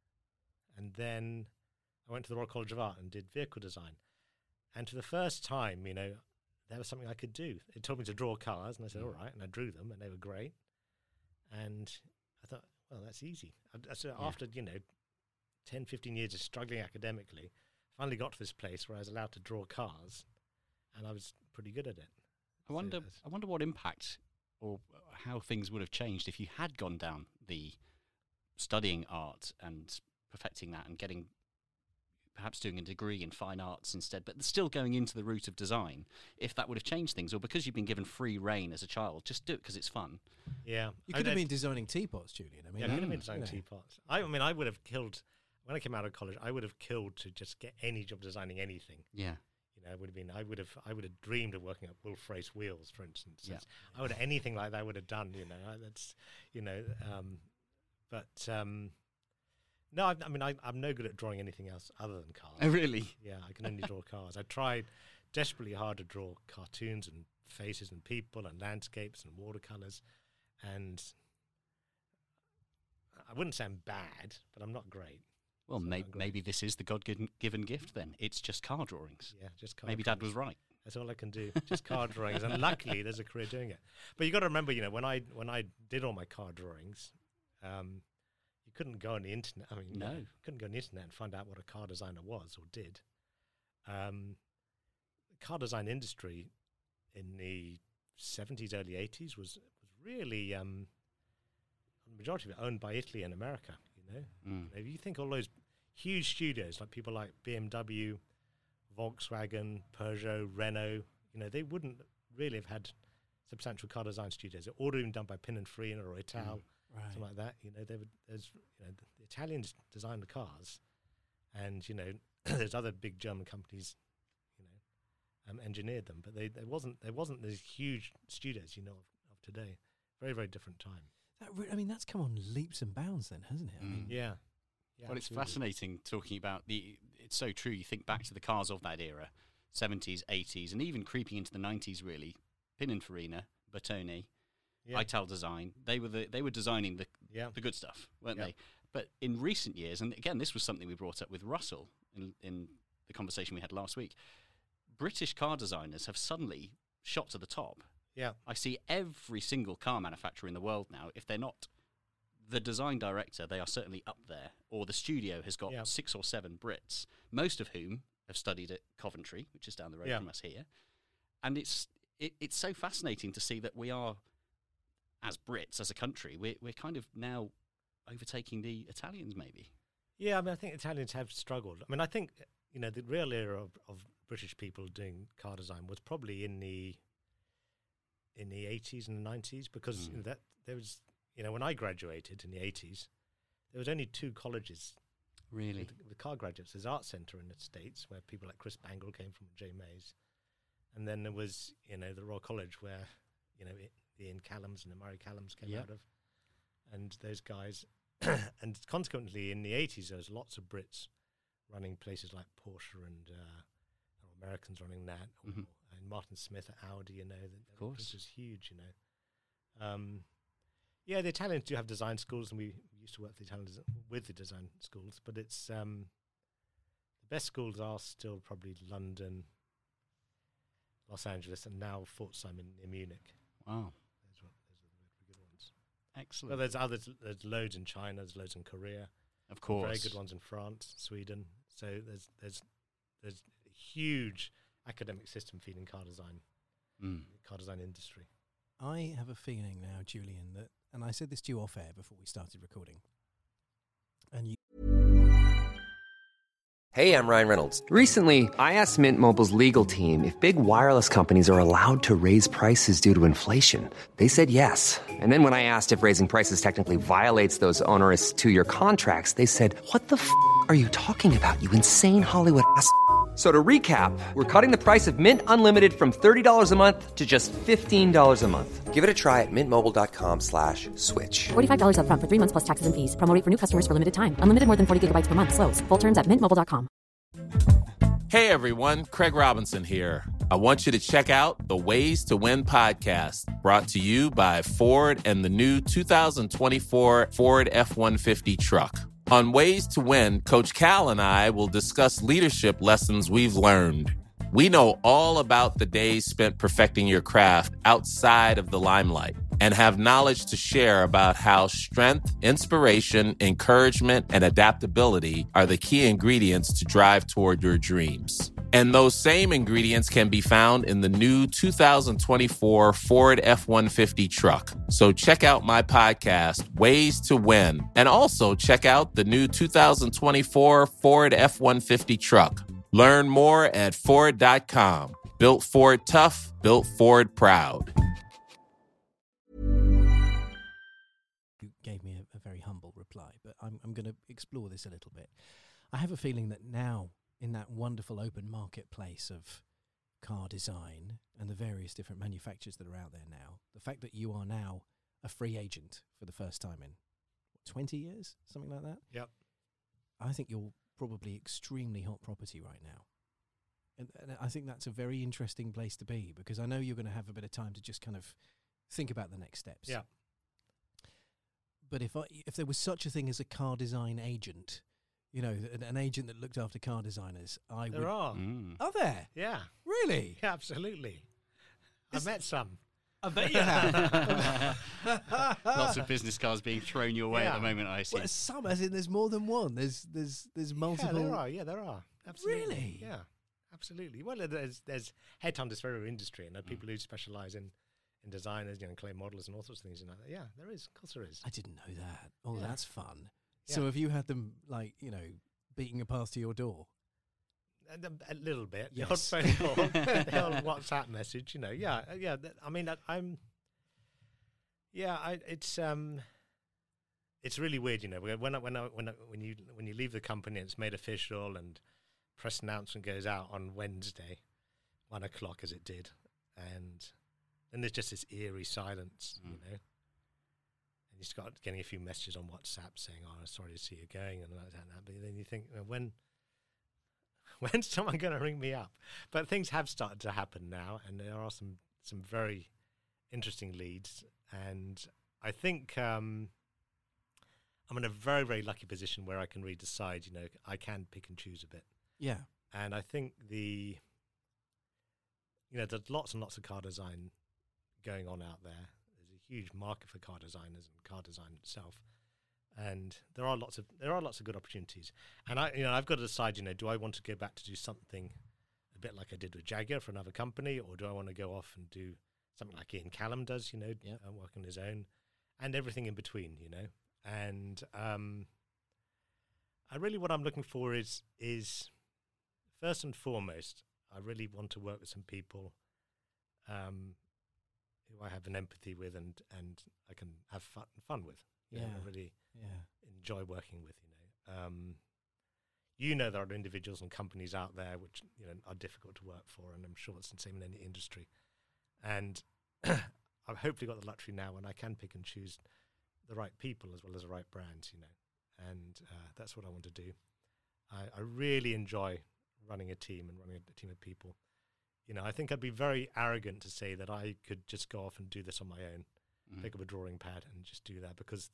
And then I went to the Royal College of Art and did vehicle design. And for the first time, you know, there was something I could do. It told me to draw cars, and I said, all right, and I drew them, and they were great. And I thought, well, that's easy. So after, you know, 10, 15 years of struggling academically, finally got to this place where I was allowed to draw cars, and I was pretty good at it. I wonder what impact or how things would have changed if you had gone down the studying art and perfecting that and perhaps doing a degree in fine arts instead, but still going into the route of design, if that would have changed things, or because you've been given free reign as a child, just do it because it's fun. Yeah. You could have been designing teapots, Julian. I mean, Yeah, I could have been designing you know. teapots. I mean, I would have killed, when I came out of college, I would have killed to just get any job designing anything. Yeah. You know, I would have dreamed of working at Wolf Race Wheels, for instance. Yeah. I would have anything like that I would have done, you know. That's, you know, no, I mean, I'm no good at drawing anything else other than cars. Oh, really? Yeah, I can only draw cars. I tried desperately hard to draw cartoons and faces and people and landscapes and watercolors, and I wouldn't say I'm bad, but I'm not great. Well, So maybe this is the God-given gift then. It's just car drawings. Yeah, just car Maybe drawings. Dad was right. That's all I can do, just car drawings. And luckily, there's a career doing it. But you got to remember, you know, when I did all my car drawings, you couldn't go on the internet. I mean, No. you couldn't go on the internet and find out what a car designer was or did. The car design industry in the 70s, early 80s was really, the majority of it owned by Italy and America, you know. You know, if you think all those huge studios, like people like BMW, Volkswagen, Peugeot, Renault, you know, they wouldn't really have had substantial car design studios. They're all been done by Pininfarina or Ital, something like that. You know, there's you know, the Italians designed the cars, and you know, there's other big German companies, you know, engineered them. But there wasn't these huge studios, you know, of today. Very, very different time. I mean, that's come on leaps and bounds then, hasn't it? I mean, Yeah. Yeah, Well, it's absolutely. fascinating talking about it's so true. You think back to the cars of that era, 70s, 80s, and even creeping into the 90s, really. Pininfarina, Bertone, Yeah. Ital Design. They were designing Yeah. the good stuff, weren't Yeah. they? But in recent years, and again, this was something we brought up with Russell in the conversation we had last week, British car designers have suddenly shot to the top. Yeah. I see every single car manufacturer in the world now, if they're not the design director, they are certainly up there, or the studio has got Yeah. 6 or 7 Brits, most of whom have studied at Coventry, which is down the road Yeah. from us here. And it's so fascinating to see that we are, as Brits, as a country, we're kind of now overtaking the Italians, maybe. Yeah, I mean, I think Italians have struggled. I mean, I think, the real era of British people doing car design was probably in the 80s and the 90s, because that there was, when I graduated in the 80s, there was only 2 colleges Really? with car graduates. There's Art Centre in the States, where people like Chris Bangle came from, J. Mays. And then there was, the Royal College, where, the Ian Callums and the Murray Callums came Yep. out of. And those guys, and consequently in the 80s, there was lots of Brits running places like Porsche and Americans running that, Mhm. and Martin Smith at Audi, Of course. This was huge, Yeah, the Italians do have design schools, and we used to work with the design schools, but it's the best schools are still probably London, Los Angeles, and now Pforzheim in Munich. Wow. Those are the good ones. Excellent. Well, there's others. There's loads in China. There's loads in Korea. Of course. Very good ones in France, Sweden. So there's a huge academic system feeding car design industry. I have a feeling now, Julian, that, and I said this to you off air before we started recording, and you Hey, I'm Ryan Reynolds. Recently, I asked Mint Mobile's legal team if big wireless companies are allowed to raise prices due to inflation. They said yes. And then when I asked if raising prices technically violates those onerous 2-year contracts, they said, "What the f*** are you talking about, you insane Hollywood ass?" So to recap, we're cutting the price of Mint Unlimited from $30 a month to just $15 a month. Give it a try at mintmobile.com/switch. $45 up front for 3 months plus taxes and fees. Promo rate for new customers for limited time. Unlimited more than 40 gigabytes per month. Slows full terms at mintmobile.com. Hey everyone, Craig Robinson here. I want you to check out the Ways to Win podcast, brought to you by Ford and the new 2024 Ford F-150 truck. On Ways to Win, Coach Cal and I will discuss leadership lessons we've learned. We know all about the days spent perfecting your craft outside of the limelight and have knowledge to share about how strength, inspiration, encouragement, and adaptability are the key ingredients to drive toward your dreams. And those same ingredients can be found in the new 2024 Ford F-150 truck. So check out my podcast, Ways to Win, and also check out the new 2024 Ford F-150 truck. Learn more at Ford.com. Built Ford tough, built Ford proud. You gave me a very humble reply, but I'm going to explore this a little bit. I have a feeling that now, in that wonderful open marketplace of car design and the various different manufacturers that are out there now, the fact that you are now a free agent for the first time in 20 years, something like that? Yep. I think you're probably extremely hot property right now. And I think that's a very interesting place to be, because I know you're going to have a bit of time to just kind of think about the next steps. Yeah. But if there was such a thing as a car design agent, an agent that looked after car designers, There are. Are there? Yeah. Really? Yeah, absolutely. I've met some. I bet you have. Lots of business cards being thrown your way at the Yeah. moment, I see. Well, some, as in there's more than one. There's multiple. Yeah, there are. Absolutely. Really? Yeah, absolutely. Well, there's headhunters for every industry, and people who specialise in designers, clay modellers and all sorts of things. Yeah, there is. Of course there is. I didn't know that. Oh, Yeah. that's fun. So Yeah. have you had them, beating a path to your door? A little bit. Yes. The odd phone call, the odd WhatsApp message. Yeah. I mean, it's really weird. When you leave the company, and it's made official, and press announcement goes out on Wednesday, 1:00 as it did, and then there's just this eerie silence. And and you start getting a few messages on WhatsApp saying, "Oh, I'm sorry to see you going," and that. But then you think, when's someone going to ring me up? But things have started to happen now, and there are some very interesting leads. And I think I'm in a very, very lucky position where I can really decide, I can pick and choose a bit. Yeah. And I think there's lots and lots of car design going on out there. There's a huge market for car designers and car design itself. And there are lots of good opportunities. And I've got to decide, do I want to go back to do something a bit like I did with Jaguar for another company, or do I want to go off and do something like Ian Callum does, work on his own, and everything in between, And what I'm looking for is first and foremost, I really want to work with some people who I have an empathy with and I can have fun with. I really enjoy working with. There are individuals and companies out there which are difficult to work for, and I'm sure it's the same in any industry. And I've hopefully got the luxury now when I can pick and choose the right people as well as the right brands, and that's what I want to do. I really enjoy running a team and running a team of people. I think I'd be very arrogant to say that I could just go off and do this on my own, pick up a drawing pad and just do that, because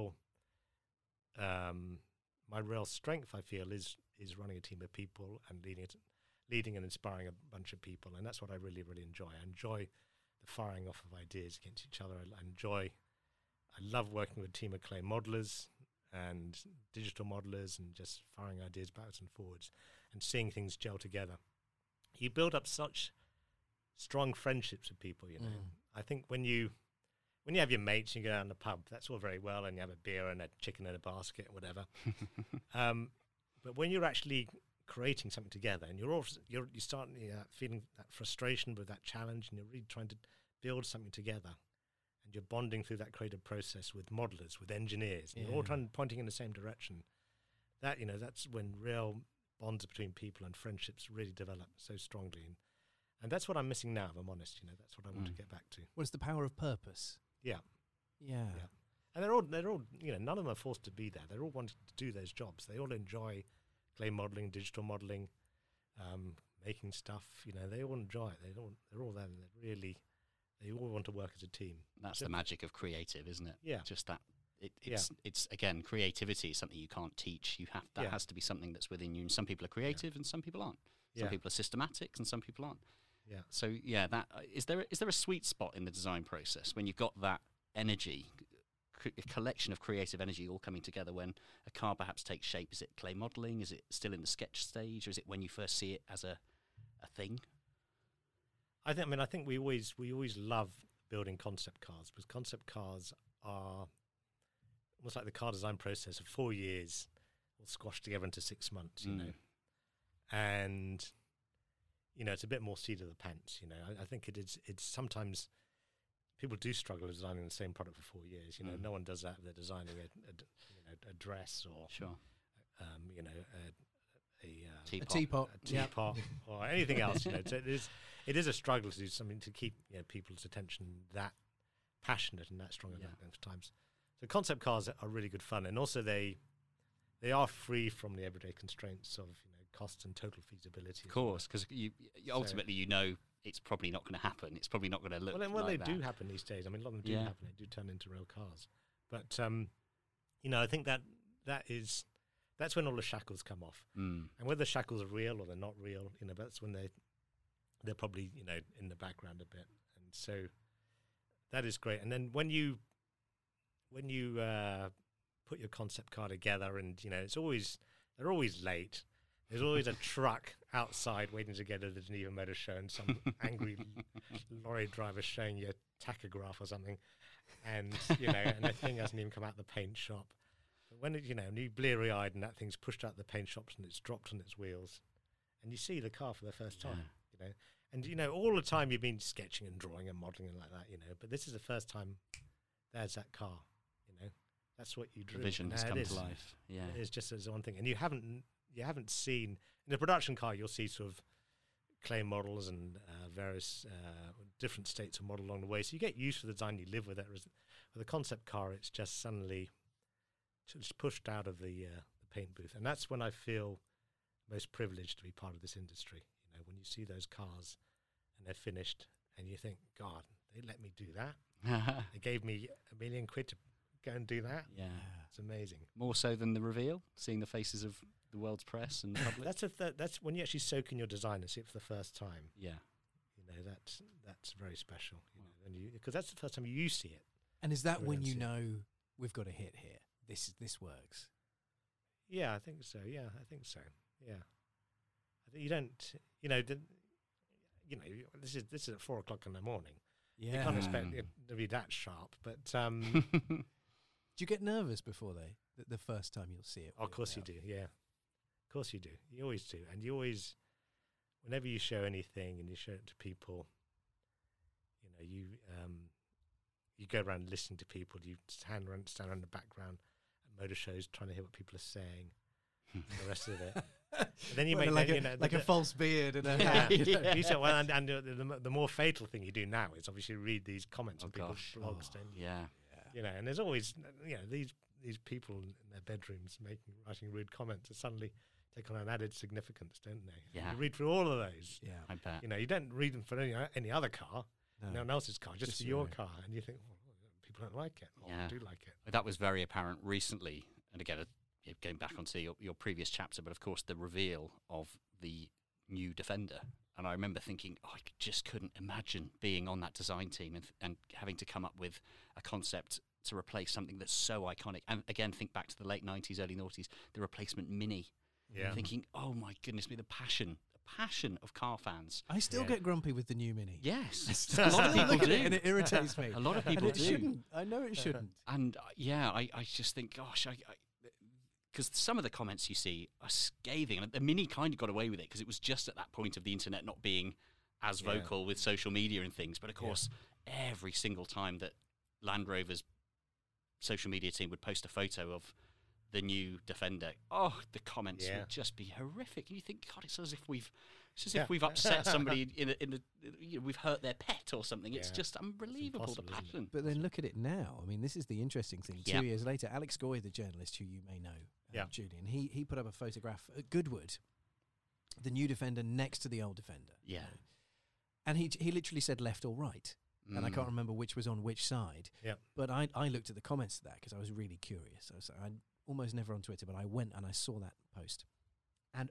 my real strength, I feel, is running a team of people and leading and inspiring a bunch of people, and that's what I really, really enjoy. I enjoy the firing off of ideas against each other. I love working with a team of clay modelers and digital modelers and just firing ideas backwards and forwards and seeing things gel together. You build up such strong friendships with people, I think when you have your mates, you go down the pub, that's all very well, and you have a beer and a chicken in a basket, whatever. But when you're actually creating something together, and you're starting feeling that frustration with that challenge, and you're really trying to build something together, and you're bonding through that creative process with modelers, with engineers, and you're all pointing in the same direction. That's when real bonds between people and friendships really develop so strongly, and that's what I'm missing now, if I'm honest. That's what I want to get back to. What's the power of purpose? Yeah. And they're all none of them are forced to be there. They're all wanting to do those jobs. They all enjoy clay modeling, digital modeling, making stuff. They all enjoy it. They're all there, and they all want to work as a team. That's the magic of creative, isn't it? Yeah. Just that. It's again, creativity is something you can't teach. That has to be something that's within you. And some people are creative, and some people aren't. Some people are systematic, and some people aren't. Yeah. So that is there a sweet spot in the design process when you've got that energy, a collection of creative energy all coming together when a car perhaps takes shape? Is it clay modelling? Is it still in the sketch stage, or is it when you first see it as a thing? I think we always love building concept cars, because concept cars are almost like the car design process of 4 years, all squashed together into 6 months, and it's a bit more seat of the pants. I think it's sometimes people do struggle with designing the same product for 4 years. No one does that if they're designing a dress or a teapot or anything else. It is a struggle to do something to keep people's attention that passionate and that strong at times. So concept cars are really good fun, and also they are free from the everyday constraints of cost and total feasibility. Of course, because you ultimately it's probably not going to happen. It's probably not going to look. Well, like they do happen these days. A lot of them do happen. They do turn into real cars. But I think that's when all the shackles come off. And whether the shackles are real or they're not real, that's when they're probably in the background a bit. And so that is great. And then when you put your concept car together, and they're always late. There's always a truck outside waiting to get to the Geneva Motor Show, and some angry lorry driver showing you a tachograph or something, and and the thing hasn't even come out of the paint shop. But when you bleary-eyed and that thing's pushed out the paint shops and it's dropped on its wheels, and you see the car for the first time, and all the time you've been sketching and drawing and modelling and like that, but this is the first time there's that car, that's what you drew. The vision has come to life. Yeah, it's just as one thing, and you haven't seen in a production car. You'll see sort of clay models and various different states of model along the way, so you get used to the design, you live with it. For the concept car, it's just suddenly just pushed out of the paint booth, and that's when I feel most privileged to be part of this industry. You know, when you see those cars and they're finished, and you think, God, they let me do that. They gave me £1 million to go and do that. Yeah, it's amazing. More so than the reveal, seeing the faces of the world's press and the public. That's when you actually soak in your design and see it for the first time. Yeah, you know, that's very special. You know, and because that's the first time you see it. And is that when you know we've got a hit here? This works. Yeah, I think so. Yeah, I think so. Yeah, I think you don't. You know, this is at 4 o'clock in the morning. Yeah, you can't expect it to be that sharp. But do you get nervous before the first time you'll see it? Of course you do. Yeah, of course you do. You always do, and you always, whenever you show anything and you show it to people, you know, you go around listening to people. You stand around the background at motor shows, trying to hear what people are saying. And the rest of it. And then you make like a false beard and a hat. You say, well, and the more fatal thing you do now is obviously read these comments on people's blogs, don't you? Yeah. You know, and there's always these people in their bedrooms writing rude comments that suddenly take on an added significance, don't they? Yeah. You read through all of those. Yeah, I bet. You know, you don't read them for any other car, no one else's car, just for your car, and you think, well, people don't like it. Or do like it. That was very apparent recently, and again, going back onto your previous chapter, but of course the reveal of the new Defender. And I remember thinking, I just couldn't imagine being on that design team and having to come up with a concept to replace something that's so iconic. And again, think back to the late 90s, early noughties, the replacement Mini. Yeah. Thinking, oh my goodness me, the passion of car fans. I still get grumpy with the new Mini. Yes, a lot of people do. And it irritates me. A lot of people do. Shouldn't. I know it shouldn't. And I just think, gosh, because some of the comments you see are scathing. And the Mini kind of got away with it because it was just at that point of the internet not being as vocal with social media and things. But of course, every single time that Land Rover's social media team would post a photo of the new Defender, the comments would just be horrific. You think, God, it's as if we've upset somebody we've hurt their pet or something. It's just unbelievable, the passion. But then look at it now. I mean, this is the interesting thing. 2 years later, Alex Goy, the journalist who you may know, Julian, he put up a photograph at Goodwood, the new Defender next to the old Defender. Yeah. And he literally said left or right. And I can't remember which was on which side. Yeah. But I looked at the comments to that because I was really curious. I'm almost never on Twitter, but I went and I saw that post. And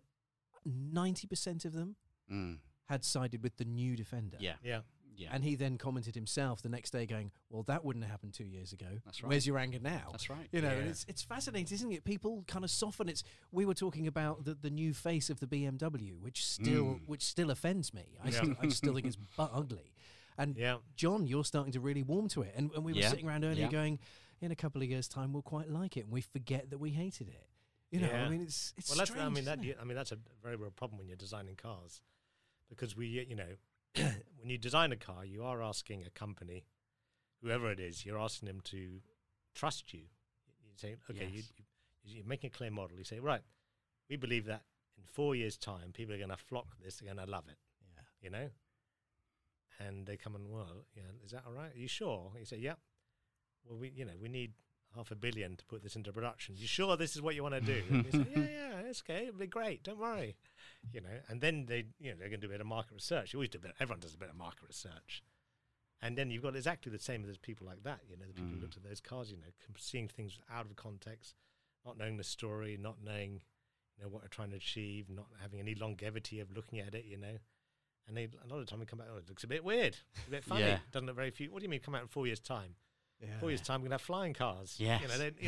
90% of them had sided with the new Defender. Yeah. Yeah. Yeah. And he then commented himself the next day going, well, that wouldn't have happened 2 years ago. That's right. Where's your anger now? That's right. You know, and it's fascinating, isn't it? People kind of soften. We were talking about the new face of the BMW, which still offends me. I still think it's butt ugly. And John, you're starting to really warm to it. And we were sitting around earlier going, in a couple of years' time, we'll quite like it. And we forget that we hated it. You know, I mean, it's strange, that's a very real problem when you're designing cars. Because when you design a car, you are asking a company, whoever it is, you're asking them to trust you. You say, okay, you're making a clear model. You say, right, we believe that in 4 years' time, people are going to flock this, they're going to love it. Yeah. You know? And they come and, is that all right? Are you sure? You say, yep. Well, we need $500 million to put this into production. You sure this is what you want to do? And you say, yeah, it's okay. It'll be great. Don't worry. And then they're going to do a bit of market research. You always do everyone does a bit of market research. And then you've got exactly the same as people like that, the people who looked at those cars, seeing things out of context, not knowing the story, not knowing, what they're trying to achieve, not having any longevity of looking at it, And a lot of the time we come back, it looks a bit weird, a bit funny. Doesn't look very few. What do you mean come out in 4 years' time? Yeah. 4 years' time we're going to have flying cars. Yes.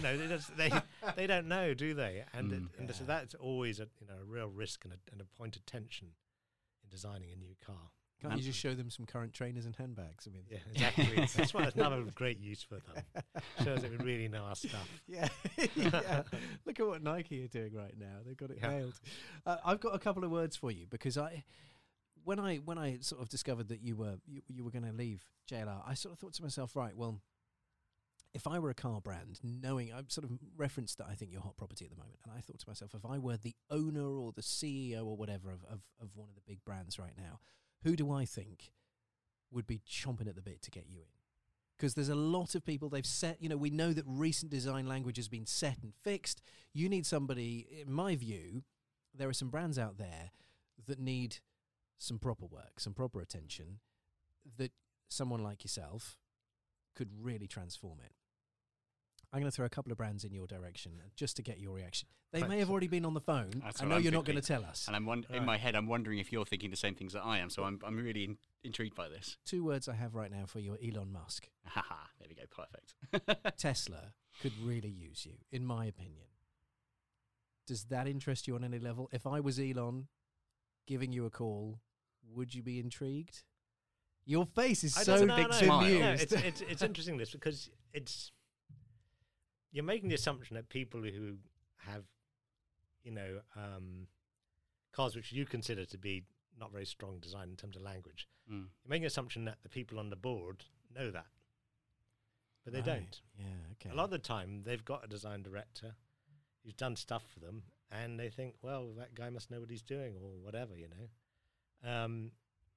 They don't know, do they? And so that's always a real risk and a point of tension in designing a new car. Can't you just show them some current trainers and handbags? I mean, yeah, exactly. That's why there's another great use for them. Shows that we really know our stuff. Yeah. Look at what Nike are doing right now. They've got it nailed. I've got a couple of words for you because when I sort of discovered that you were going to leave JLR, I sort of thought to myself, right, well, if I were a car brand, knowing I've sort of referenced that I think you're hot property at the moment, and I thought to myself, if I were the owner or the CEO or whatever of one of the big brands right now, who do I think would be chomping at the bit to get you in? Because there's a lot of people they've set, we know that recent design language has been set and fixed. You need somebody, in my view, there are some brands out there that need some proper work, some proper attention, that someone like yourself could really transform it. I'm going to throw a couple of brands in your direction just to get your reaction. They may have already been on the phone. I know you're not going to tell us. And in my head, I'm wondering if you're thinking the same things that I am. So I'm really intrigued by this. 2 words I have right now for you are Elon Musk. Haha, there we go. Perfect. Tesla could really use you, in my opinion. Does that interest you on any level? If I was Elon giving you a call, would you be intrigued? Your face is so bemused. No, it's interesting this because you're making the assumption that people who have, cars which you consider to be not very strong design in terms of language, you're making an assumption that the people on the board know that, but they don't. Yeah, okay. A lot of the time, they've got a design director who's done stuff for them, and they think, well, that guy must know what he's doing, or whatever, And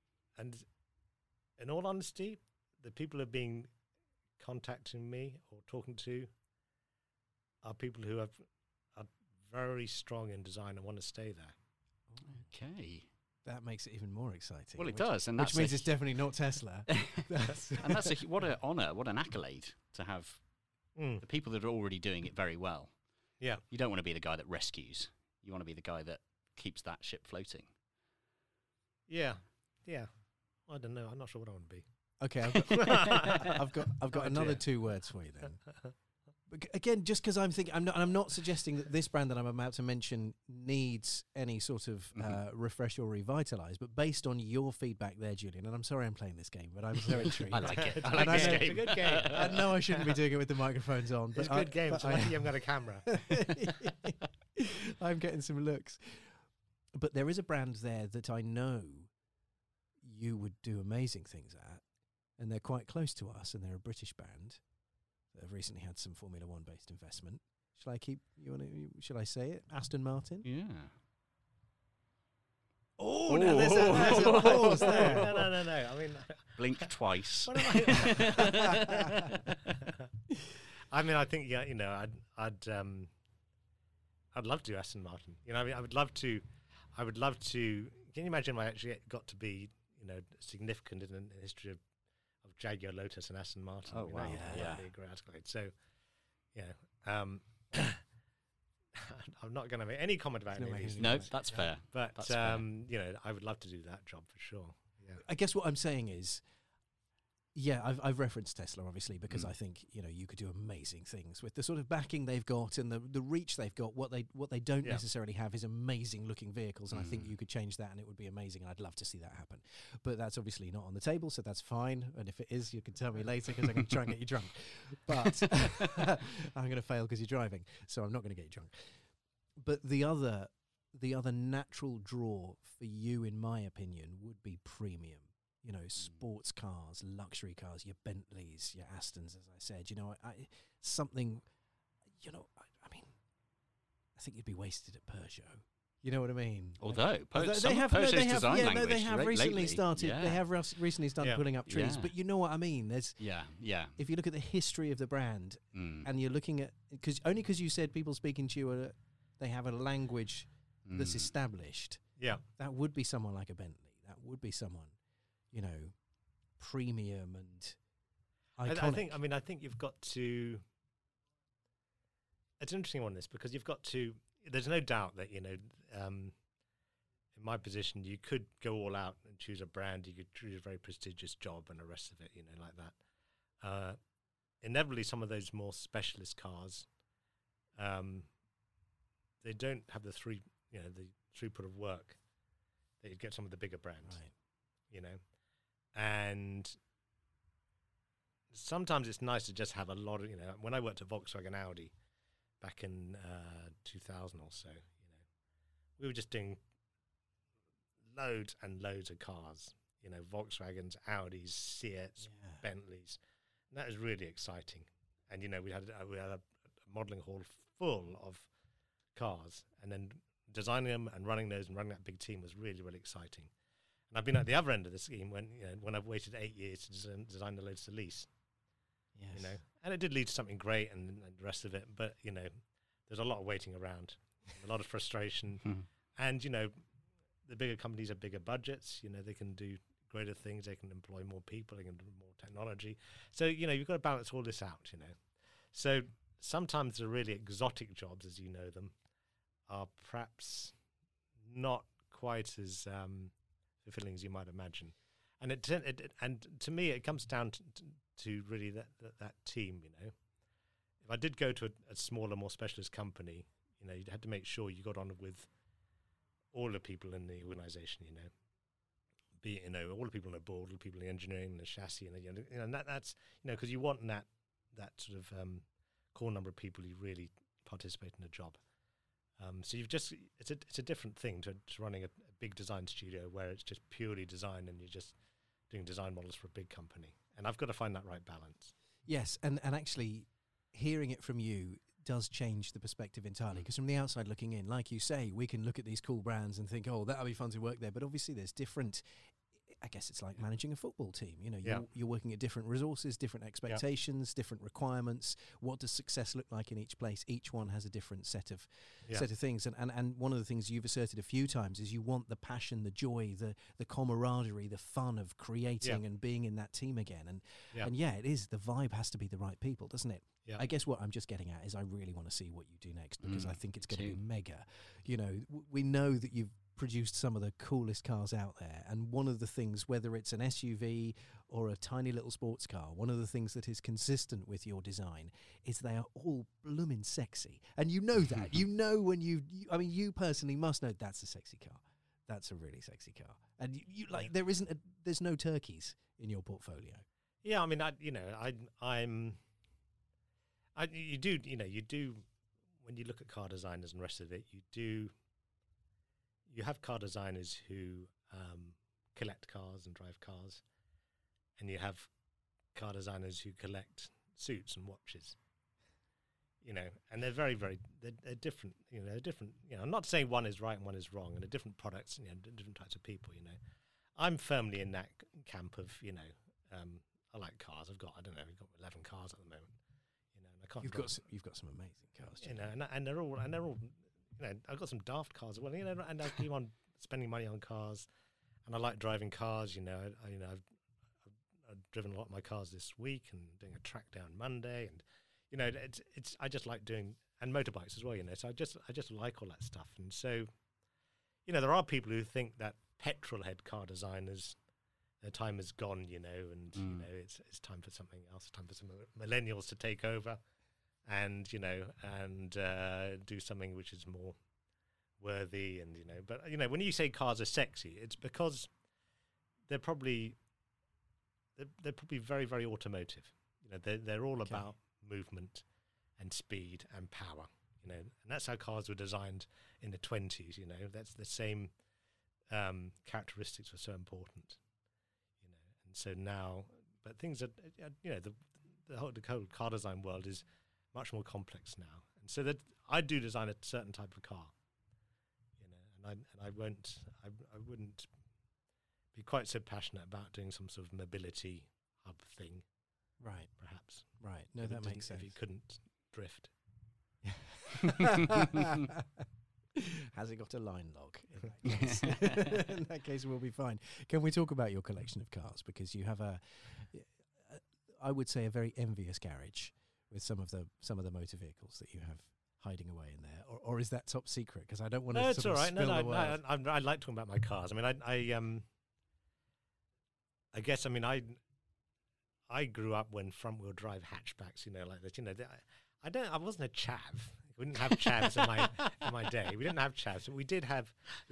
in all honesty, the people who are being contacting me or talking to are people who are very strong in design and want to stay there. Okay. That makes it even more exciting. Well, it does. And which means it's definitely not Tesla. And that's what an honour, what an accolade to have the people that are already doing it very well. Yeah. You don't want to be the guy that rescues. You want to be the guy that keeps that ship floating. Yeah. Yeah. I don't know. I'm not sure what I want to be. Okay, I've got another 2 words for you then. But again, just because I'm not suggesting that this brand that I'm about to mention needs any sort of refresh or revitalize, but based on your feedback there, Julian, and I'm sorry I'm playing this game, but I'm so intrigued. I like it. I like this game. It's a good game. I know I shouldn't be doing it with the microphones on. It's a good game. So lucky you haven't got a camera. I'm getting some looks. But there is a brand there that I know you would do amazing things at, and they're quite close to us, and they're a British band that have recently had some Formula One based investment. Shall I say it? Aston Martin? Yeah. Oh, no, there's a pause there. No. I mean, blink twice. I mean, I think I'd love to do Aston Martin. I would love to. Can you imagine if I actually got to be significant in the history of Jaguar, Lotus, and Aston Martin? Oh, wow. That'd be a great accolade. So, I'm not going to make any comment about any of these. No, that's fair. But that's fair. I would love to do that job for sure. Yeah. I guess what I'm saying is, I've referenced Tesla obviously because I think you could do amazing things with the sort of backing they've got and the reach they've got. What they don't necessarily have is amazing looking vehicles, and I think you could change that and it would be amazing. And I'd love to see that happen, but that's obviously not on the table, so that's fine. And if it is, you can tell me later because I'm going to try and get you drunk. But I'm going to fail because you're driving, so I'm not going to get you drunk. But the other natural draw for you, in my opinion, would be premium. Sports cars, luxury cars, your Bentleys, your Astons, as I said. I think you'd be wasted at Peugeot. You know what I mean? Although Peugeot's design language they have recently lately. started. Yeah. They have recently started pulling up trees. Yeah. But you know what I mean? There's If you look at the history of the brand, and you're looking at because you said people speaking to you they have a language that's established. Yeah, that would be someone like a Bentley. That would be someone, premium and iconic. I think you've got to. It's an interesting one, this, because you've got to. There's no doubt that in my position, you could go all out and choose a brand. You could choose a very prestigious job and the rest of it, like that. Inevitably, some of those more specialist cars, they don't have the throughput of work that you'd get some of the bigger brands, right. And sometimes it's nice to just have a lot of, when I worked at Volkswagen Audi back in 2000 or so, we were just doing loads and loads of cars, Volkswagens, Audis, Seats, Bentleys. And that was really exciting. And, we had a modelling hall full of cars, and then designing them and running those and running that big team was really, really exciting. And I've been at the other end of the scheme when I've waited 8 years to design the Lotus Elise. you know. And it did lead to something great and the rest of it. But, you know, there's a lot of waiting around, a lot of frustration. And, you know, the bigger companies have bigger budgets. You know, they can do greater things. They can employ more people. They can do more technology. So, you know, you've got to balance all this out, you know. So sometimes the really exotic jobs, as you know them, are perhaps not quite as fulfilling as you might imagine. And and to me, it comes down to really that team, you know. If I did go to a smaller, more specialist company, you know, you had to make sure you got on with all the people in the organization, you know. Be it, you know, all the people on the board, all the people in the engineering, the chassis, and and that's, you know, because you want that sort of core number of people who really participate in the job. So it's a different thing to running a big design studio where it's just purely design and you're just doing design models for a big company. And I've got to find that right balance. Yes, and actually hearing it from you does change the perspective entirely, because from the outside looking in, like you say, we can look at these cool brands and think, oh, that'll be fun to work there. But obviously there's different, I guess it's like managing a football team. You know, you're working at different resources, different expectations, different requirements. What does success look like in each place? Each one has a different set of things. And one of the things you've asserted a few times is you want the passion, the joy, the camaraderie, the fun of creating and being in that team again. And it is, the vibe has to be the right people, doesn't it? Yeah. I guess what I'm just getting at is I really want to see what you do next, because I think it's going to be mega. You know, we know that you've produced some of the coolest cars out there, and one of the things, whether it's an SUV or a tiny little sports car, one of the things that is consistent with your design is they are all blooming sexy. And you know that. You know when you personally must know that's a sexy car. That's a really sexy car. And you like, there's no turkeys in your portfolio. Yeah, I mean, you do, when you look at car designers and the rest of it, you have car designers who collect cars and drive cars, and you have car designers who collect suits and watches, you know, and they're very, very, they're different, you know, they're different, you know, I'm not saying one is right and one is wrong, and they're different products, you know, different types of people, you know. I'm firmly in that camp of, you know, I like cars. I've got 11 cars at the moment. You've got some amazing cars, you know, and they're all, you know, I've got some daft cars as well, you know, and I keep on spending money on cars, and I like driving cars, you know. I've driven a lot of my cars this week and doing a track down Monday, and you know, it's I just like doing, and motorbikes as well, you know. So I just like all that stuff, and so, you know, there are people who think that petrol head car designers, their time is gone, you know, and you know, it's time for something else, time for some millennials to take over, and you know, and do something which is more worthy, and you know. But you know, when you say cars are sexy, it's because they're probably very, very automotive. You know, they're all about movement and speed and power. You know, and that's how cars were designed in the 1920s. You know, that's the same characteristics were so important. So now, but things are, you know, the whole car design world is much more complex now, and so that I do design a certain type of car, you know, and I wouldn't be quite so passionate about doing some sort of mobility hub thing, right? Perhaps, right? No, that makes sense. If you couldn't drift. Has it got a line log? In that case, we'll be fine. Can we talk about your collection of cars? Because you have I would say, a very envious garage with some of the motor vehicles that you have hiding away in there, or is that top secret? Because I don't want to. No, it's all right. No, I like talking about my cars. I mean, I guess, I mean, I grew up when front wheel drive hatchbacks, you know, like that. You know, I wasn't a chav. We didn't have chavs in my day. We didn't have chavs. But we did have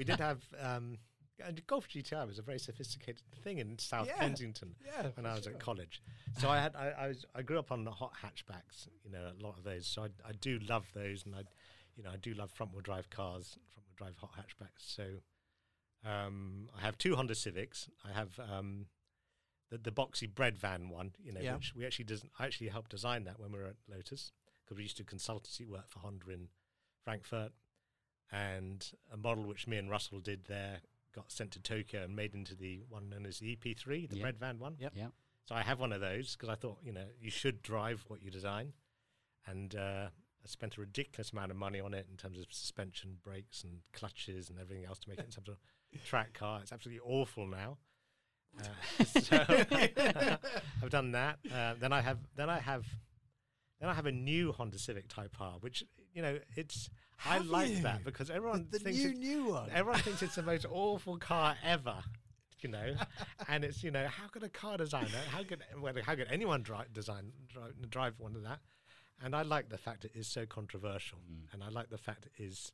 and Golf GTI was a very sophisticated thing in South Kensington when I was at college. So I grew up on the hot hatchbacks, you know, a lot of those. So I do love those, and I do love front wheel drive cars, front wheel drive hot hatchbacks. So I have two Honda Civics. I have the boxy bread van one, you know, which I actually helped design that when we were at Lotus, because we used to do consultancy work for Honda in Frankfurt, and a model which me and Russell did there got sent to Tokyo and made into the one known as the EP3, the bread van one. Yep. So I have one of those because I thought, you should drive what you design. And I spent a ridiculous amount of money on it in terms of suspension, brakes and clutches and everything else to make it some sort of track car. It's absolutely awful now. So I've done that. Then I have a new Honda Civic Type R, which I like that because everyone thinks new one. Everyone thinks it's the most awful car ever, and it's how could a car designer, how could anyone drive one of that? And I like the fact it is so controversial, and I like the fact it is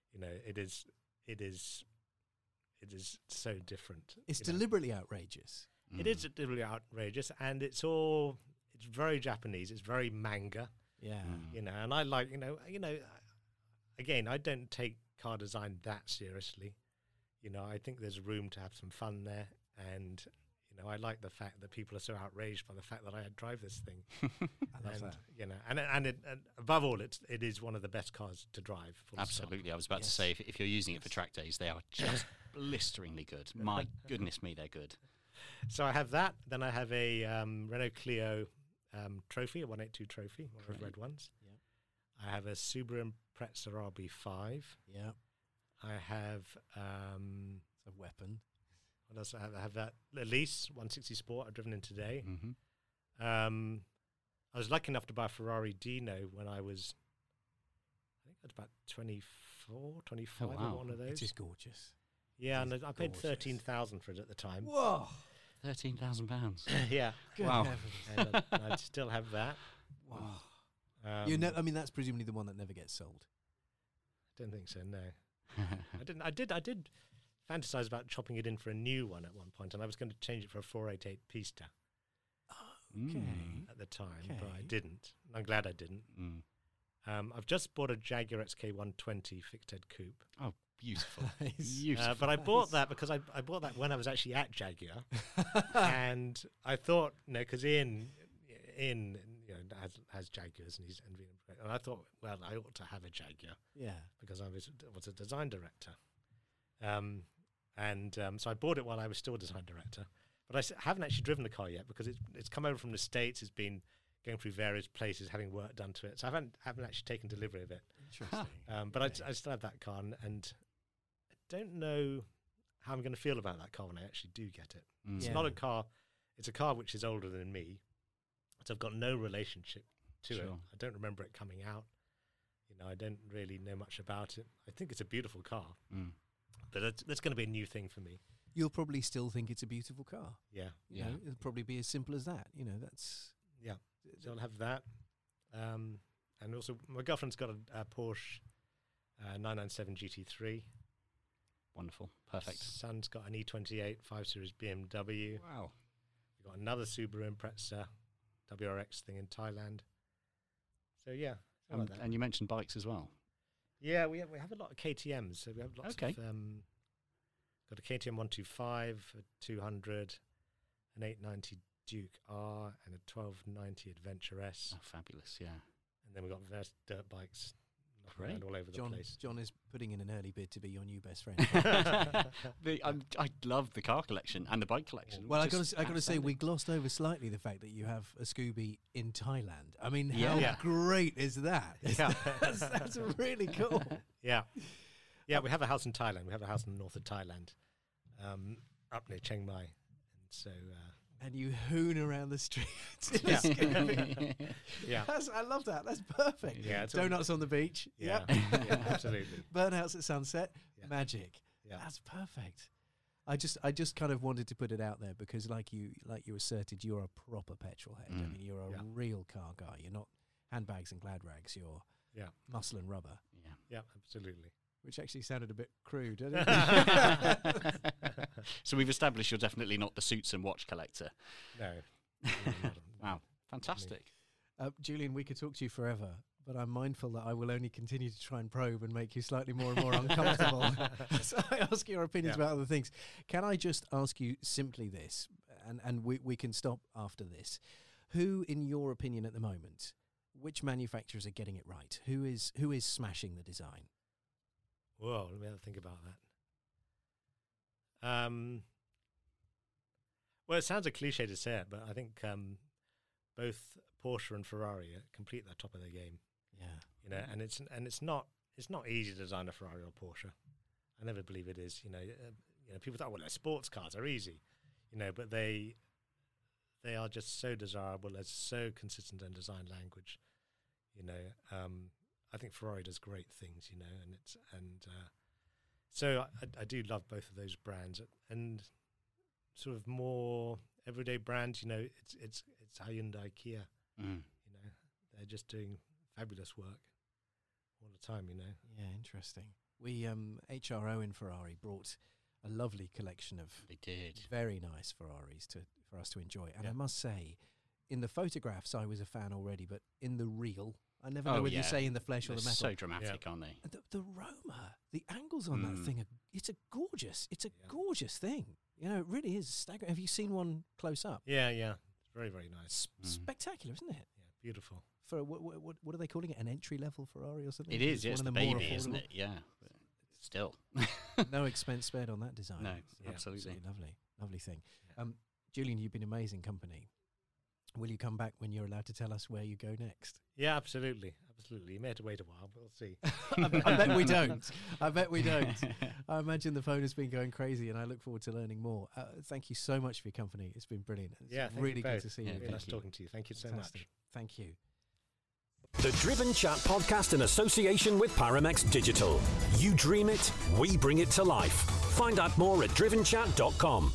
so different. It's deliberately outrageous. It is deliberately outrageous, and it's very Japanese. It's very manga. Yeah. And I like, again, I don't take car design that seriously. I think there's room to have some fun there, and I like the fact that people are so outraged by the fact that I drive this thing. I love that. And above all, it is one of the best cars to drive. Absolutely. I was about to say, if you're using it for track days, they are just blisteringly good. My goodness me, they're good. So I have that. Then I have a Renault Clio trophy, a 182 trophy, one of those red ones. Yeah. I have a Subaru Impreza RB5. Yeah. I have it's a weapon. What else I have that Elise 160 Sport I've driven in today. Mm-hmm. I was lucky enough to buy a Ferrari Dino when I was about 24, 25. Oh, wow. One of those. It is gorgeous. Yeah, and I paid 13,000 for it at the time. Whoa, £13,000. Yeah. Good Wow. heavens. And I still have that. Wow. That's presumably the one that never gets sold. Don't think so. No, I did fantasize about chopping it in for a new one at one point, and I was going to change it for a 488 Pista. Okay. At the time, but I didn't. I'm glad I didn't. I've just bought a Jaguar XK120 fixed head coupe. Oh, beautiful. Nice. But I bought that because I bought that when I was actually at Jaguar, and I thought, because Ian has Jaguars and I thought, well, I ought to have a Jaguar. Yeah. Because I was a design director, so I bought it while I was still a design director. But I haven't actually driven the car yet because it's come over from the States. It's been going through various places, having work done to it. So I haven't actually taken delivery of it. Interesting. But I still have that car, and I don't know how I'm going to feel about that car when I actually do get it. It's not a car. It's a car which is older than me, so I've got no relationship to it. I don't remember it coming out. I don't really know much about it. I think it's a beautiful car, but that's going to be a new thing for me. You'll probably still think it's a beautiful car. Yeah. You know, it'll probably be as simple as that. That's... Yeah. So I'll have that. And also, my girlfriend's got a Porsche 997 GT3. Wonderful. Perfect. Son's got an E28 5 Series BMW. Wow. We've got another Subaru Impreza WRX thing in Thailand. So, yeah. And you mentioned bikes as well. Yeah, we have a lot of KTMs. So we have lots of... got a KTM 125, a 200, an 890 Duke R, and a 1290 Adventure S. Oh, fabulous, yeah. And then we've got various dirt bikes around all over the place. John is putting in an early bid to be your new best friend. I love the car collection and the bike collection. Well, I got to say, we glossed over slightly the fact that you have a Scooby in Thailand. I mean, how great is that? Yeah. That's really cool. Yeah. Yeah, we have a house in Thailand. We have a house in the north of Thailand, up near Chiang Mai. And so... and you hoon around the streets. Yeah. I love that. That's perfect. Yeah, donuts on the beach. Yeah, absolutely. Burnouts at sunset. Yeah. Magic. Yeah. That's perfect. I just kind of wanted to put it out there because, like you asserted, you're a proper petrol head. I mean, you're a real car guy. You're not handbags and glad rags. You're muscle and rubber. Yeah, absolutely. Which actually sounded a bit crude, didn't it? So we've established you're definitely not the suits and watch collector. No. Wow, fantastic. Julian, we could talk to you forever, but I'm mindful that I will only continue to try and probe and make you slightly more and more uncomfortable. So I ask your opinions about other things. Can I just ask you simply this, and we can stop after this. Who, in your opinion at the moment, which manufacturers are getting it right? Who is smashing the design? Whoa, let me have a think about that. Well, it sounds a cliche to say it, but I think both Porsche and Ferrari are complete at the top of their game. Yeah. And it's not easy to design a Ferrari or Porsche. I never believe it is. People thought, well, they're sports cars, they're easy, but they are just so desirable. They're so consistent in design language. I think Ferrari does great things, so I do love both of those brands, and sort of more everyday brands. It's Hyundai, Kia. They're just doing fabulous work all the time. Yeah, interesting. We HRO in Ferrari brought a lovely collection of very nice Ferraris for us to enjoy, and I must say, in the photographs I was a fan already, but in the real, I never know whether you say in the flesh or the metal. So dramatic, aren't they? The Roma, the angles on that thing, it's a gorgeous thing. It really is staggering. Have you seen one close up? Yeah. It's very, very nice. Spectacular, isn't it? Yeah, beautiful. For what are they calling it? An entry level Ferrari or something? It is, yes, one the of the more baby, isn't affordable. it? Yeah, but still. No expense spared on that design. No, Yeah, absolutely. Lovely thing. Julian, you've been amazing company. Will you come back when you're allowed to tell us where you go next? Yeah, absolutely. You may have to wait a while, but we'll see. I bet we don't. I imagine the phone has been going crazy, and I look forward to learning more. Thank you so much for your company. It's been brilliant. It's really good to see you. Nice talking to you. Thank you so much. Thank you. The Driven Chat podcast in association with Paramex Digital. You dream it, we bring it to life. Find out more at drivenchat.com.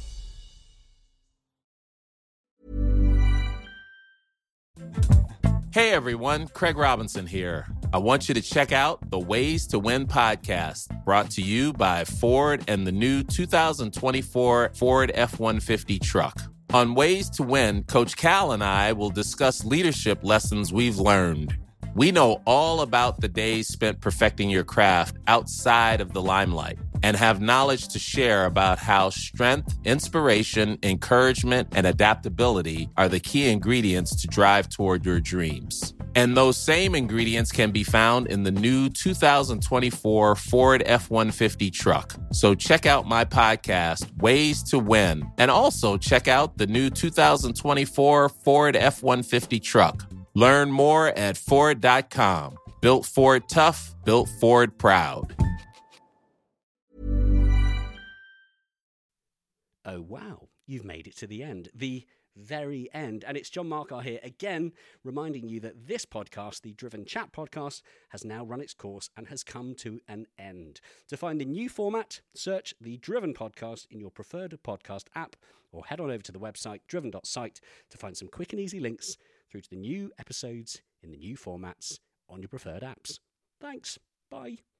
Hey everyone, Craig Robinson here. I want you to check out the Ways to Win podcast, brought to you by Ford and the new 2024 Ford F-150 truck. On Ways to Win, Coach Cal and I will discuss leadership lessons we've learned. We know all about the days spent perfecting your craft outside of the limelight and have knowledge to share about how strength, inspiration, encouragement, and adaptability are the key ingredients to drive toward your dreams. And those same ingredients can be found in the new 2024 Ford F-150 truck. So check out my podcast, Ways to Win, and also check out the new 2024 Ford F-150 truck. Learn more at Ford.com. Built Ford tough, built Ford proud. Oh, wow. You've made it to the end. The very end. And it's John Markar here again, reminding you that this podcast, the Driven Chat podcast, has now run its course and has come to an end. To find a new format, search the Driven podcast in your preferred podcast app, or head on over to the website driven.site to find some quick and easy links through to the new episodes in the new formats on your preferred apps. Thanks. Bye.